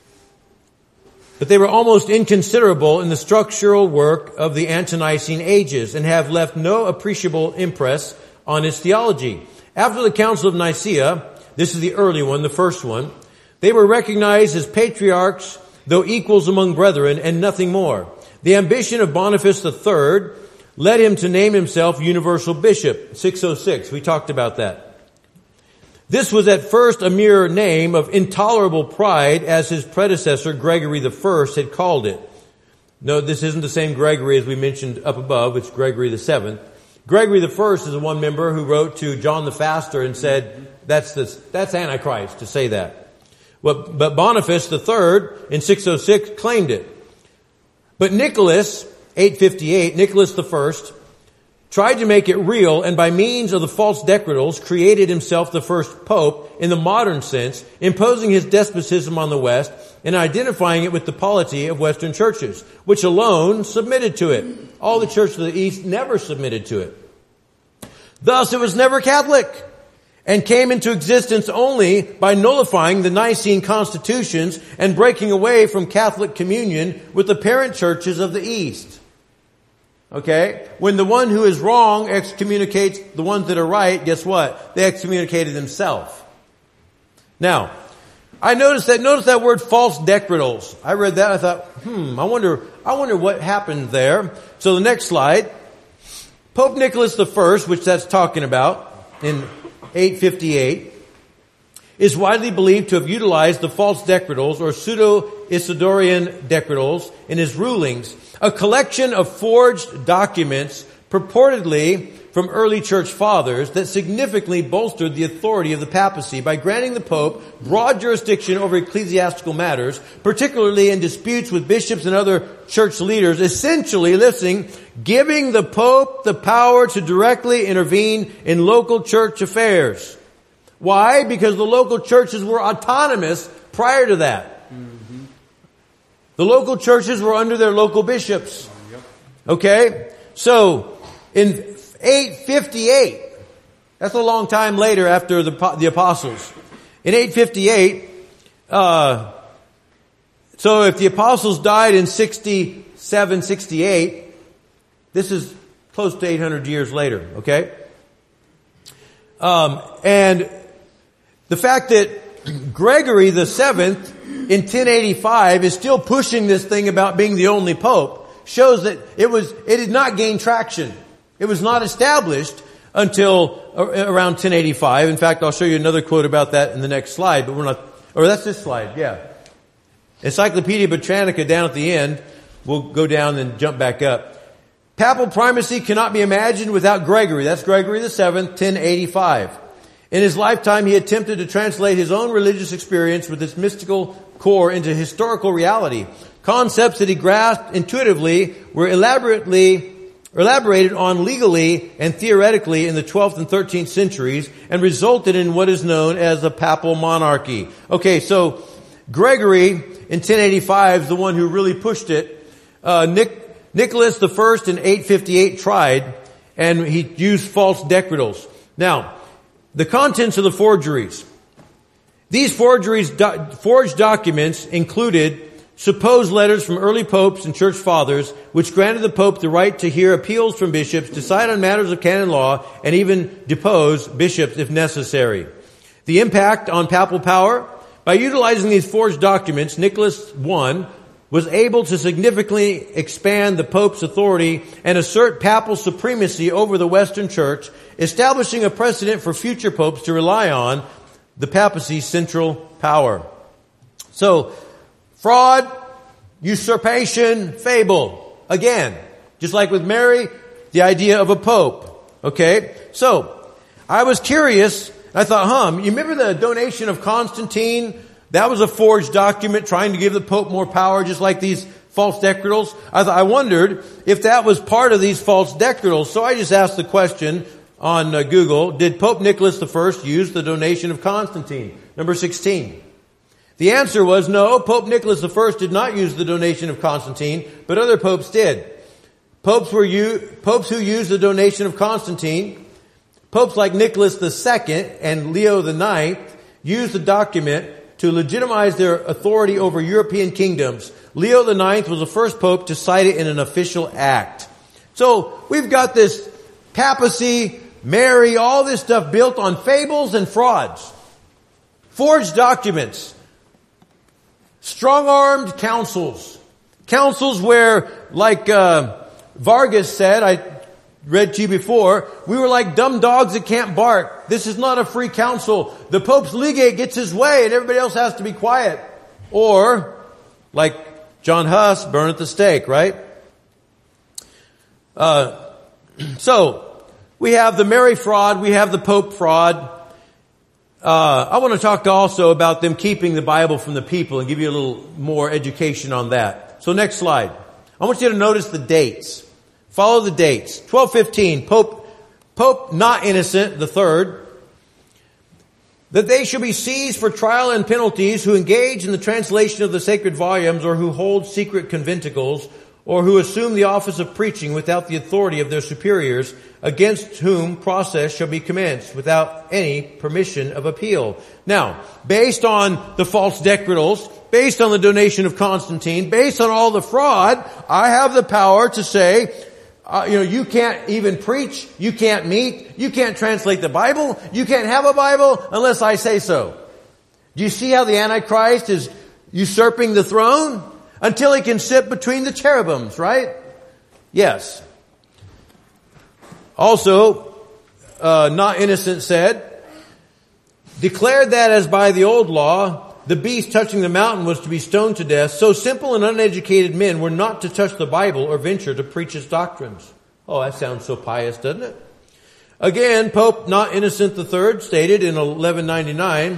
but they were almost inconsiderable in the structural work of the ante-Nicene ages and have left no appreciable impress on its theology. After the Council of Nicaea, this is the early one, the first one, they were recognized as patriarchs, though equals among brethren, and nothing more. The ambition of Boniface the Third led him to name himself universal bishop, six oh six. We talked about that. This was at first a mere name of intolerable pride, as his predecessor Gregory the First had called it. No, this isn't the same Gregory as we mentioned up above. It's Gregory the Seventh. Gregory the First is the one member who wrote to John the Faster and said, that's this, that's Antichrist to say that. Well, but Boniface the Third in six oh six claimed it. But Nicholas, eight fifty-eight, Nicholas the First, tried to make it real, and by means of the false decretals created himself the first pope in the modern sense, imposing his despotism on the West and identifying it with the polity of Western churches, which alone submitted to it. All the churches of the East never submitted to it. Thus, it was never Catholic and came into existence only by nullifying the Nicene constitutions and breaking away from Catholic communion with the parent churches of the East. Okay? When the one who is wrong excommunicates the ones that are right, guess what? They excommunicated themselves. Now, I noticed that, notice that word false decretals. I read that, I thought, hmm, I wonder, I wonder what happened there. So the next slide. Pope Nicholas the First, which that's talking about in eight fifty-eight, is widely believed to have utilized the false decretals or pseudo-Isidorian decretals in his rulings, a collection of forged documents purportedly from early church fathers that significantly bolstered the authority of the papacy by granting the Pope broad jurisdiction over ecclesiastical matters, particularly in disputes with bishops and other church leaders, essentially, listen, giving the Pope the power to directly intervene in local church affairs. Why? Because the local churches were autonomous prior to that. Mm-hmm. The local churches were under their local bishops. Okay? So, in eight fifty-eight, that's a long time later after the, the apostles. In eight fifty-eight, uh, so if the apostles died in sixty-seven, sixty-eight, this is close to eight hundred years later, okay? Um, and the fact that Gregory the Seventh in ten eighty-five is still pushing this thing about being the only pope shows that it was, it did not gain traction. It was not established until around ten eighty-five. In fact, I'll show you another quote about that in the next slide, but we're not, or that's this slide, yeah. Encyclopedia Britannica down at the end. We'll go down and jump back up. Papal primacy cannot be imagined without Gregory. That's Gregory the Seventh, ten eighty-five. In his lifetime, he attempted to translate his own religious experience with its mystical core into historical reality. Concepts that he grasped intuitively were elaborately elaborated on legally and theoretically in the twelfth and thirteenth centuries and resulted in what is known as a papal monarchy. Okay, so Gregory in ten eighty-five is the one who really pushed it. Uh, Nick, Nicholas the First in eight fifty-eight tried, and he used false decretals. Now, the contents of the forgeries. These forgeries, do, forged documents included supposed letters from early popes and church fathers, which granted the Pope the right to hear appeals from bishops, decide on matters of canon law, and even depose bishops if necessary. The impact on papal power. By utilizing these forged documents, Nicholas the First was able to significantly expand the Pope's authority and assert papal supremacy over the Western Church, establishing a precedent for future popes to rely on the papacy's central power. So, fraud, usurpation, fable. Again, just like with Mary, the idea of a pope. Okay? So, I was curious. I thought, huh, you remember the donation of Constantine? That was a forged document trying to give the Pope more power, just like these false decretals. I thought, I wondered if that was part of these false decretals. So I just asked the question on uh, Google, did Pope Nicholas the First use the donation of Constantine? Number sixteen. The answer was no, Pope Nicholas the First did not use the donation of Constantine, but other popes did. Popes were u- popes who used the donation of Constantine, popes like Nicholas the Second and Leo the Ninth, used the document to legitimize their authority over European kingdoms. Leo the Ninth was the first pope to cite it in an official act. So we've got this papacy, Mary, all this stuff built on fables and frauds. Forged documents. Strong-armed councils. Councils where, like uh, Vargas said, I read to you before, we were like dumb dogs that can't bark. This is not a free council. The Pope's legate gets his way and everybody else has to be quiet. Or, like John Huss, burn at the stake, right? Uh, so, we have the Mary fraud, we have the Pope fraud. Uh, I want to talk also about them keeping the Bible from the people and give you a little more education on that. So next slide. I want you to notice the dates. Follow the dates. twelve fifteen, Pope, Pope not innocent, the third, that they shall be seized for trial and penalties who engage in the translation of the sacred volumes or who hold secret conventicles or who assume the office of preaching without the authority of their superiors, against whom process shall be commenced without any permission of appeal. Now, based on the false decretals, based on the donation of Constantine, based on all the fraud, I have the power to say, Uh, you know, you can't even preach, you can't meet, you can't translate the Bible, you can't have a Bible unless I say so. Do you see how the Antichrist is usurping the throne? Until he can sit between the cherubims, right? Yes. Also, uh, not innocent said, declared that as by the old law, the beast touching the mountain was to be stoned to death, so simple and uneducated men were not to touch the Bible or venture to preach its doctrines. Oh, that sounds so pious, doesn't it? Again, Pope not innocent the third stated in eleven ninety-nine,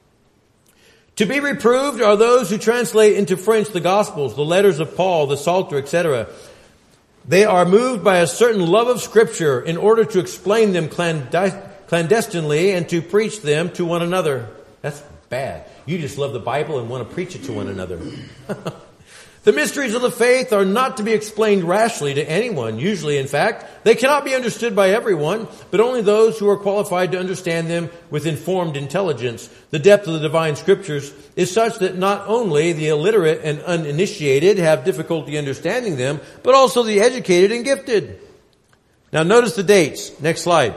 to be reproved are those who translate into French the Gospels, the letters of Paul, the Psalter, et cetera. They are moved by a certain love of Scripture in order to explain them clandestinely and to preach them to one another. That's bad. You just love the Bible and want to preach it to one another. The mysteries of the faith are not to be explained rashly to anyone. Usually, in fact, they cannot be understood by everyone, but only those who are qualified to understand them with informed intelligence. The depth of the divine scriptures is such that not only the illiterate and uninitiated have difficulty understanding them, but also the educated and gifted. Now notice the dates. Next slide.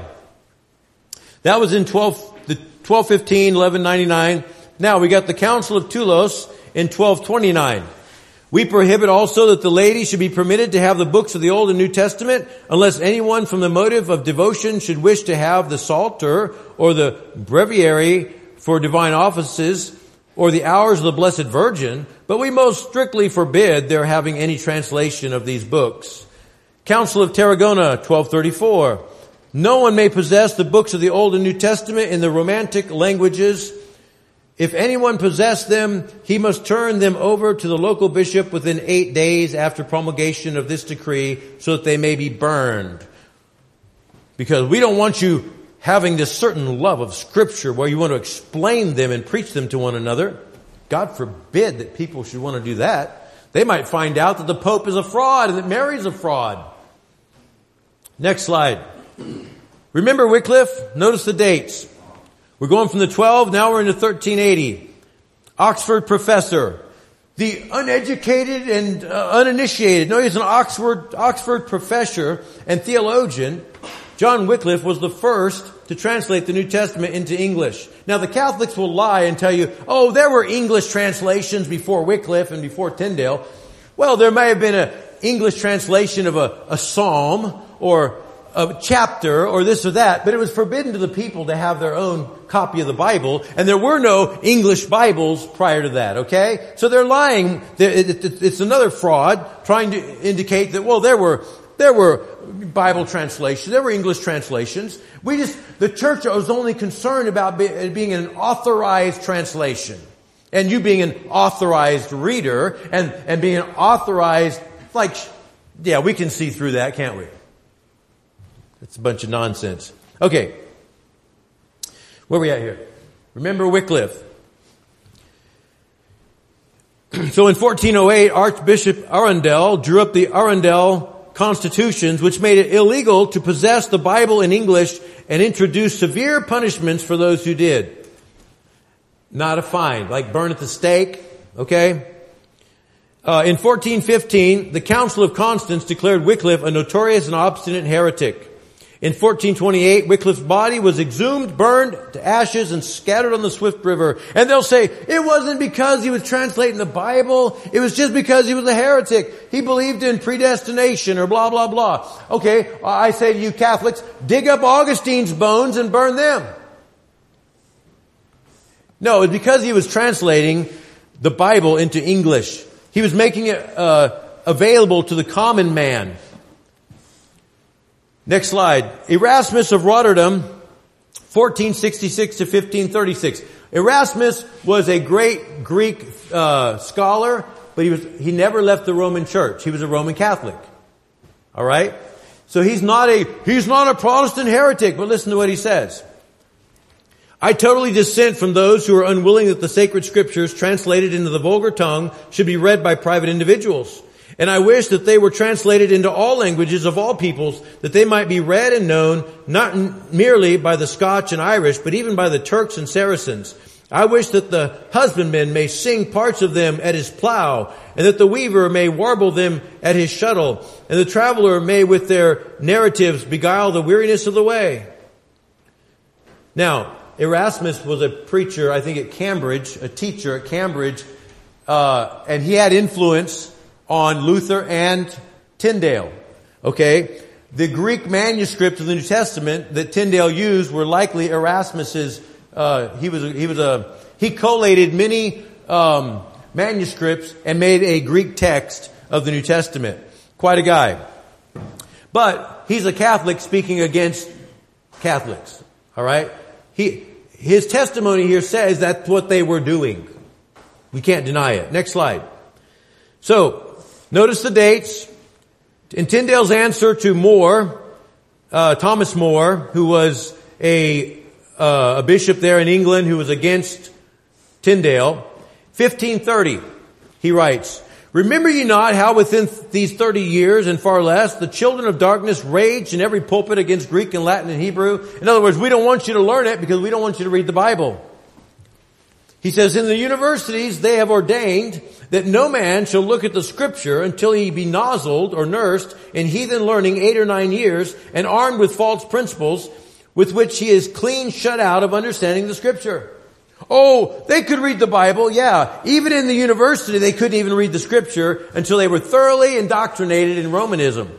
That was in twelve, the twelve fifteen, eleven ninety-nine. Now we got the Council of Toulouse in twelve twenty-nine. We prohibit also that the ladies should be permitted to have the books of the Old and New Testament unless anyone from the motive of devotion should wish to have the Psalter or the Breviary for divine offices or the Hours of the Blessed Virgin, but we most strictly forbid their having any translation of these books. Council of Tarragona, twelve thirty-four. No one may possess the books of the Old and New Testament in the Romantic languages. If anyone possess them, he must turn them over to the local bishop within eight days after promulgation of this decree so that they may be burned. Because we don't want you having this certain love of Scripture where you want to explain them and preach them to one another. God forbid that people should want to do that. They might find out that the Pope is a fraud and that Mary's a fraud. Next slide. Remember Wycliffe? Notice the dates. We're going from the twelve, now we're into thirteen eighty. Oxford professor. The uneducated and uh, uninitiated. No, he's an Oxford, Oxford professor and theologian. John Wycliffe was the first to translate the New Testament into English. Now the Catholics will lie and tell you, oh, there were English translations before Wycliffe and before Tyndale. Well, there may have been an English translation of a, a psalm or a chapter or this or that, but it was forbidden to the people to have their own copy of the Bible, and there were no English Bibles prior to that, okay? So they're lying. It's another fraud trying to indicate that, well, there were, there were Bible translations, there were English translations. We just, the church was only concerned about being an authorized translation, and you being an authorized reader, and, and being an authorized, like, yeah, we can see through that, can't we? It's a bunch of nonsense. Okay. Where are we at here? Remember Wycliffe. So in fourteen oh eight, Archbishop Arundel drew up the Arundel Constitutions, which made it illegal to possess the Bible in English and introduced severe punishments for those who did. Not a fine, like burn at the stake, okay? Uh, in fourteen fifteen, the Council of Constance declared Wycliffe a notorious and obstinate heretic. In fourteen twenty-eight, Wycliffe's body was exhumed, burned to ashes, and scattered on the Swift River. And they'll say, it wasn't because he was translating the Bible, it was just because he was a heretic. He believed in predestination or blah, blah, blah. Okay, I say to you Catholics, dig up Augustine's bones and burn them. No, it's because he was translating the Bible into English. He was making it uh, available to the common man. Next slide. Erasmus of Rotterdam, fourteen sixty-six to fifteen thirty-six. Erasmus was a great Greek uh, scholar, but he was he never left the Roman Church. He was a Roman Catholic. All right? So he's not a he's not a Protestant heretic, but listen to what he says. I totally dissent from those who are unwilling that the sacred scriptures translated into the vulgar tongue should be read by private individuals. And I wish that they were translated into all languages of all peoples, that they might be read and known, not merely by the Scotch and Irish, but even by the Turks and Saracens. I wish that the husbandman may sing parts of them at his plow, and that the weaver may warble them at his shuttle, and the traveler may with their narratives beguile the weariness of the way. Now, Erasmus was a preacher, I think at Cambridge, a teacher at Cambridge, uh, and he had influence on Luther and Tyndale. Okay? The Greek manuscripts of the New Testament that Tyndale used were likely Erasmus's, uh, he was, a, he was a, he collated many, um, manuscripts and made a Greek text of the New Testament. Quite a guy. But he's a Catholic speaking against Catholics. Alright? He, his testimony here says that's what they were doing. We can't deny it. Next slide. So, notice the dates. In Tyndale's answer to More, uh, Thomas More, who was a, uh, a bishop there in England who was against Tyndale, fifteen thirty, he writes, remember ye not how within these thirty years and far less the children of darkness raged in every pulpit against Greek and Latin and Hebrew? In other words, we don't want you to learn it because we don't want you to read the Bible. He says, in the universities they have ordained that no man shall look at the scripture until he be nozzled or nursed in heathen learning eight or nine years and armed with false principles with which he is clean shut out of understanding the scripture. Oh, they could read the Bible. Yeah. Even in the university, they couldn't even read the scripture until they were thoroughly indoctrinated in Romanism.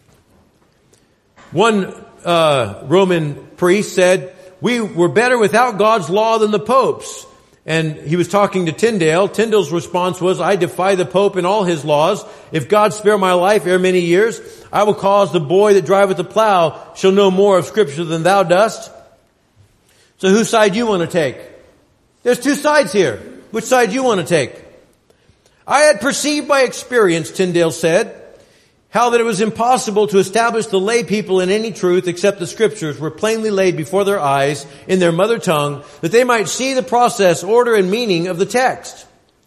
One uh Roman priest said, we were better without God's law than the popes. And he was talking to Tyndale. Tyndale's response was, I defy the Pope and all his laws. If God spare my life ere many years, I will cause the boy that driveth the plow shall know more of scripture than thou dost. So whose side you want to take? There's two sides here. Which side do you want to take? I had perceived by experience, Tyndale said, how that it was impossible to establish the lay people in any truth except the scriptures were plainly laid before their eyes in their mother tongue, that they might see the process, order, and meaning of the text.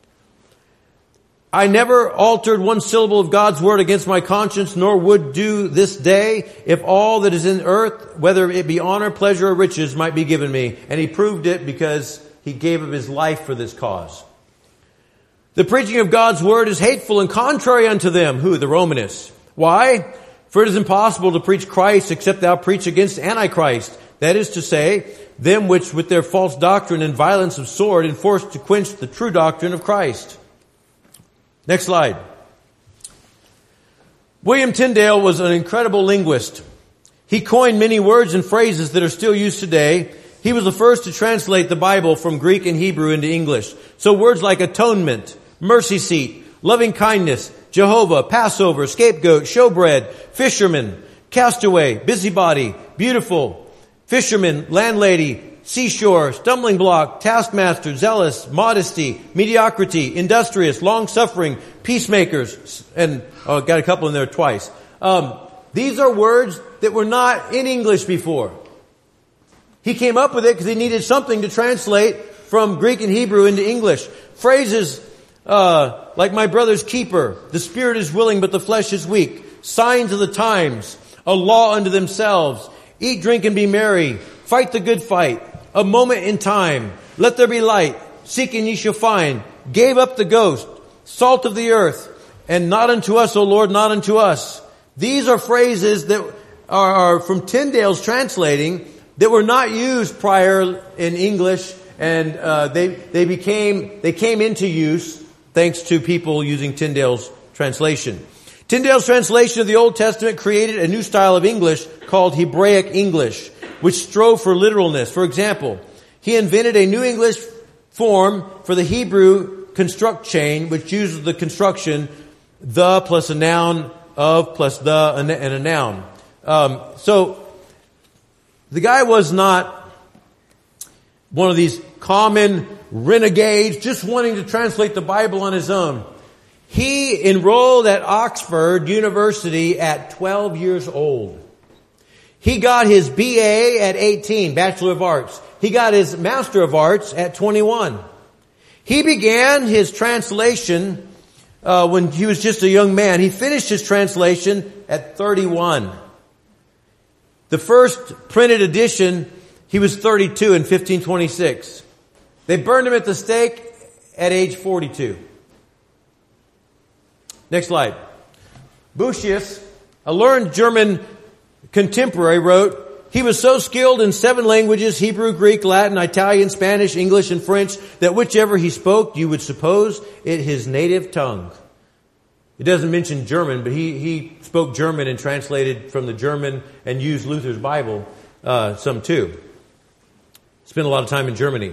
I never altered one syllable of God's word against my conscience, nor would do this day, if all that is in earth, whether it be honor, pleasure, or riches, might be given me. And he proved it because he gave of his life for this cause. The preaching of God's word is hateful and contrary unto them. Who? The Romanists. Why? For it is impossible to preach Christ except thou preach against Antichrist. That is to say, them which with their false doctrine and violence of sword enforce to quench the true doctrine of Christ. Next slide. William Tyndale was an incredible linguist. He coined many words and phrases that are still used today. He was the first to translate the Bible from Greek and Hebrew into English. So words like atonement, mercy seat, loving kindness, Jehovah, Passover, scapegoat, showbread, fisherman, castaway, busybody, beautiful, fisherman, landlady, seashore, stumbling block, taskmaster, zealous, modesty, mediocrity, industrious, long-suffering, peacemakers, and oh, got a couple in there twice. Um, these are words that were not in English before. He came up with it because he needed something to translate from Greek and Hebrew into English. Phrases Uh, like my brother's keeper, the spirit is willing, but the flesh is weak. Signs of the times, a law unto themselves. Eat, drink, and be merry. Fight the good fight. A moment in time. Let there be light. Seek and ye shall find. Gave up the ghost. Salt of the earth. And not unto us, O Lord, not unto us. These are phrases that are, are from Tyndale's translating that were not used prior in English, and uh, they they became they came into use thanks to people using Tyndale's translation. Tyndale's translation of the Old Testament created a new style of English called Hebraic English, which strove for literalness. For example, he invented a new English form for the Hebrew construct chain, which uses the construction the plus a noun, of plus the and a noun. Um, so the guy was not one of these common renegades just wanting to translate the Bible on his own. He enrolled at Oxford University at twelve years old. He got his B A at eighteen, Bachelor of Arts. He got his Master of Arts at twenty-one. He began his translation uh, when he was just a young man. He finished his translation at thirty-one. The first printed edition, he was thirty-two in fifteen twenty-six. They burned him at the stake at age forty-two. Next slide. Boetius, a learned German contemporary, wrote, he was so skilled in seven languages, Hebrew, Greek, Latin, Italian, Spanish, English, and French, that whichever he spoke, you would suppose it his native tongue. It doesn't mention German, but he, he spoke German and translated from the German and used Luther's Bible, uh, some too. Spent a lot of time in Germany.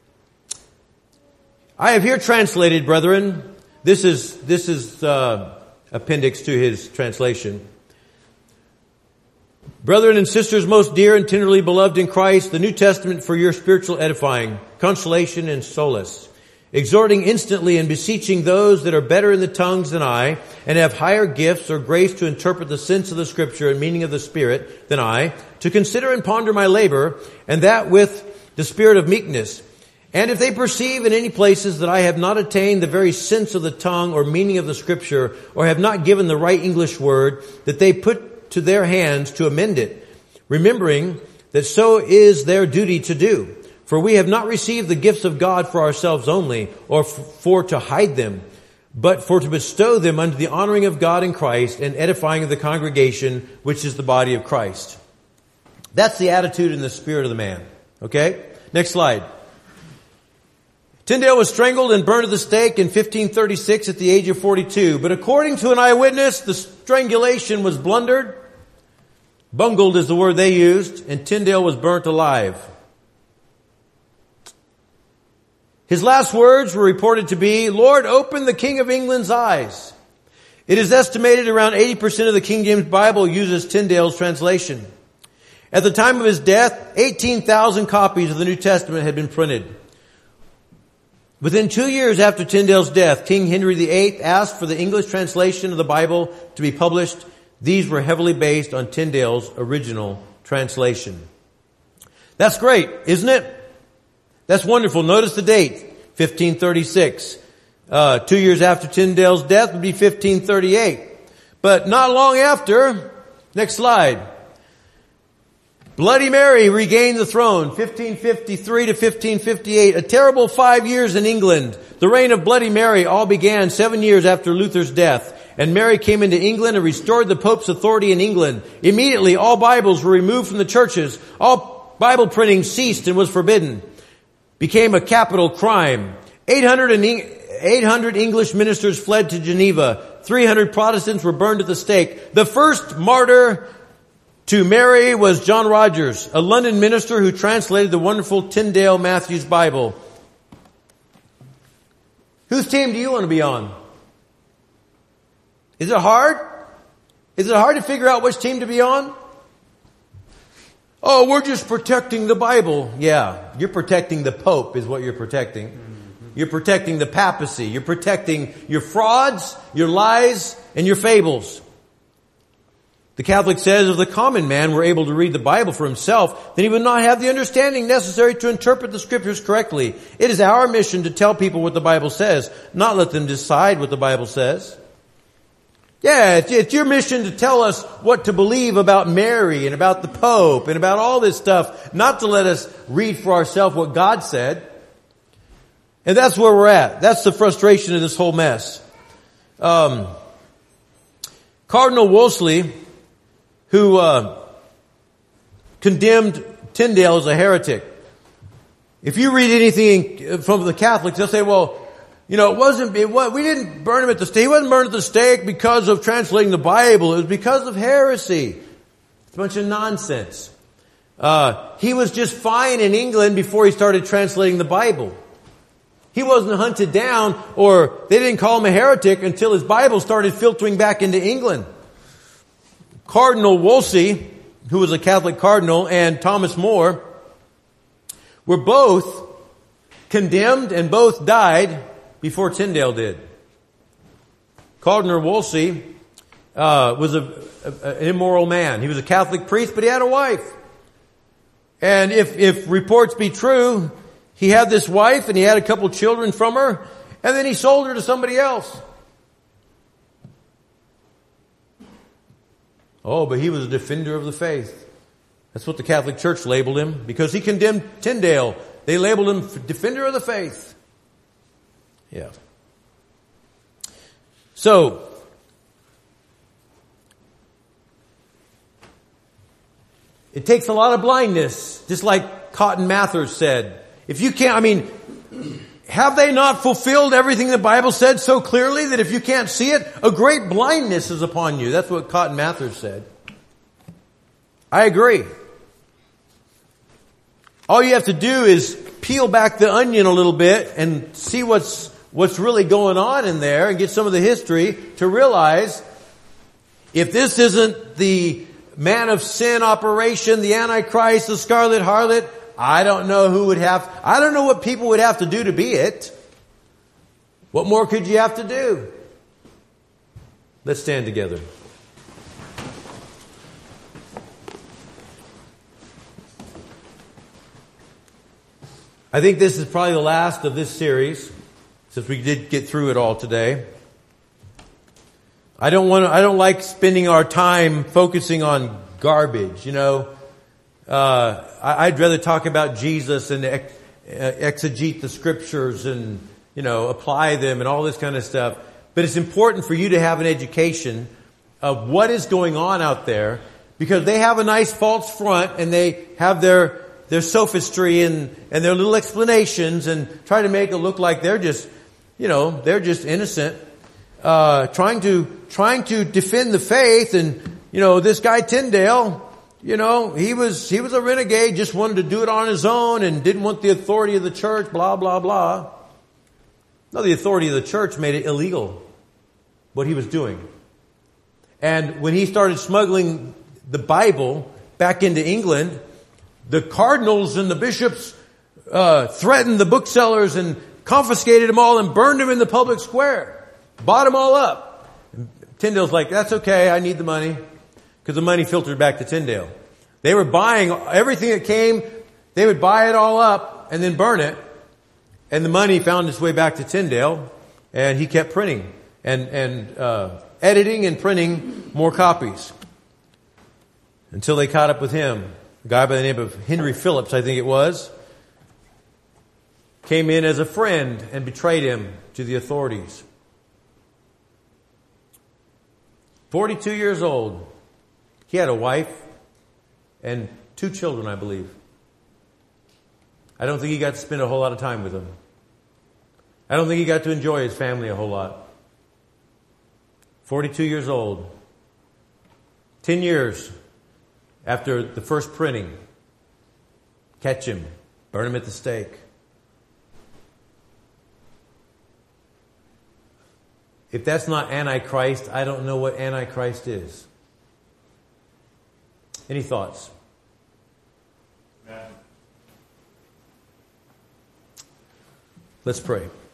I have here translated, brethren, this is, this is, uh, appendix to his translation. Brethren and sisters, most dear and tenderly beloved in Christ, the New Testament for your spiritual edifying, consolation, and solace, exhorting instantly and beseeching those that are better in the tongues than I, and have higher gifts or grace to interpret the sense of the Scripture and meaning of the Spirit than I, to consider and ponder my labor, and that with the spirit of meekness. And if they perceive in any places that I have not attained the very sense of the tongue or meaning of the Scripture, or have not given the right English word, that they put to their hands to amend it, remembering that so is their duty to do. For we have not received the gifts of God for ourselves only, or f- for to hide them, but for to bestow them unto the honoring of God in Christ and edifying of the congregation, which is the body of Christ. That's the attitude and the spirit of the man. Okay? Next slide. Tyndale was strangled and burned at the stake in fifteen thirty-six at the age of forty-two. But according to an eyewitness, the strangulation was blundered. Bungled is the word they used, and Tyndale was burnt alive. His last words were reported to be, Lord, open the King of England's eyes. It is estimated around eighty percent of the King James Bible uses Tyndale's translation. At the time of his death, eighteen thousand copies of the New Testament had been printed. Within two years after Tyndale's death, King Henry the Eighth asked for the English translation of the Bible to be published. These were heavily based on Tyndale's original translation. That's great, isn't it? That's wonderful. Notice the date, fifteen thirty-six. Uh, two years after Tyndale's death would be fifteen thirty-eight. But not long after, next slide, Bloody Mary regained the throne, fifteen fifty-three to fifteen fifty-eight, a terrible five years in England. The reign of Bloody Mary all began seven years after Luther's death, and Mary came into England and restored the Pope's authority in England. Immediately, all Bibles were removed from the churches. All Bible printing ceased and was forbidden. Became a capital crime. eight hundred, and eight hundred English ministers fled to Geneva. three hundred Protestants were burned at the stake. The first martyr to Mary was John Rogers, a London minister who translated the wonderful Tyndale Matthews Bible. Whose team do you want to be on? Is it hard? Is it hard to figure out which team to be on? Oh, we're just protecting the Bible. Yeah, you're protecting the Pope is what you're protecting. You're protecting the papacy. You're protecting your frauds, your lies, and your fables. The Catholic says if the common man were able to read the Bible for himself, then he would not have the understanding necessary to interpret the Scriptures correctly. It is our mission to tell people what the Bible says, not let them decide what the Bible says. Yeah, it's, it's your mission to tell us what to believe about Mary and about the Pope and about all this stuff, not to let us read for ourselves what God said. And that's where we're at. That's the frustration of this whole mess. Um, Cardinal Wolsey, who uh, condemned Tyndale as a heretic. If you read anything from the Catholics, they'll say, well, you know, it wasn't, it was, we didn't burn him at the stake. He wasn't burned at the stake because of translating the Bible. It was because of heresy. It's a bunch of nonsense. Uh, he was just fine in England before he started translating the Bible. He wasn't hunted down, or they didn't call him a heretic until his Bible started filtering back into England. Cardinal Wolsey, who was a Catholic cardinal, and Thomas More were both condemned and both died before Tyndale did. Cardinal Wolsey uh, was a, a, an immoral man. He was a Catholic priest, but he had a wife. And if, if reports be true, he had this wife and he had a couple children from her, and then he sold her to somebody else. Oh, but he was a defender of the faith. That's what the Catholic Church labeled him. Because he condemned Tyndale, they labeled him defender of the faith. Yeah. So, it takes a lot of blindness, just like Cotton Mather said. If you can't, I mean, have they not fulfilled everything the Bible said so clearly that if you can't see it, a great blindness is upon you? That's what Cotton Mather said. I agree. All you have to do is peel back the onion a little bit and see what's what's really going on in there and get some of the history to realize if this isn't the man of sin operation, the Antichrist, the Scarlet Harlot, I don't know who would have, I don't know what people would have to do to be it. What more could you have to do? Let's stand together. I think this is probably the last of this series, since we did get through it all today. I don't want to, I don't like spending our time focusing on garbage, you know. Uh, I'd rather talk about Jesus and ex- exegete the scriptures and, you know, apply them and all this kind of stuff. But it's important for you to have an education of what is going on out there, because they have a nice false front and they have their, their sophistry and, and their little explanations and try to make it look like they're just, you know, they're just innocent, uh, trying to, trying to defend the faith. And, you know, this guy Tyndale, you know, he was, he was a renegade, just wanted to do it on his own and didn't want the authority of the church, blah, blah, blah. No, the authority of the church made it illegal, what he was doing. And when he started smuggling the Bible back into England, the cardinals and the bishops, uh, threatened the booksellers and confiscated them all and burned them in the public square. Bought them all up. And Tyndale's like, that's okay, I need the money. Because the money filtered back to Tyndale. They were buying everything that came, they would buy it all up and then burn it. And the money found its way back to Tyndale, and he kept printing and, and, uh, editing and printing more copies. Until they caught up with him. A guy by the name of Henry Phillips, I think it was, came in as a friend and betrayed him to the authorities. forty-two years old. He had a wife and two children, I believe. I don't think he got to spend a whole lot of time with them. I don't think he got to enjoy his family a whole lot. forty-two years old. Ten years after the first printing. Catch him. Burn him at the stake. If that's not Antichrist, I don't know what Antichrist is. Any thoughts? Amen. Let's pray.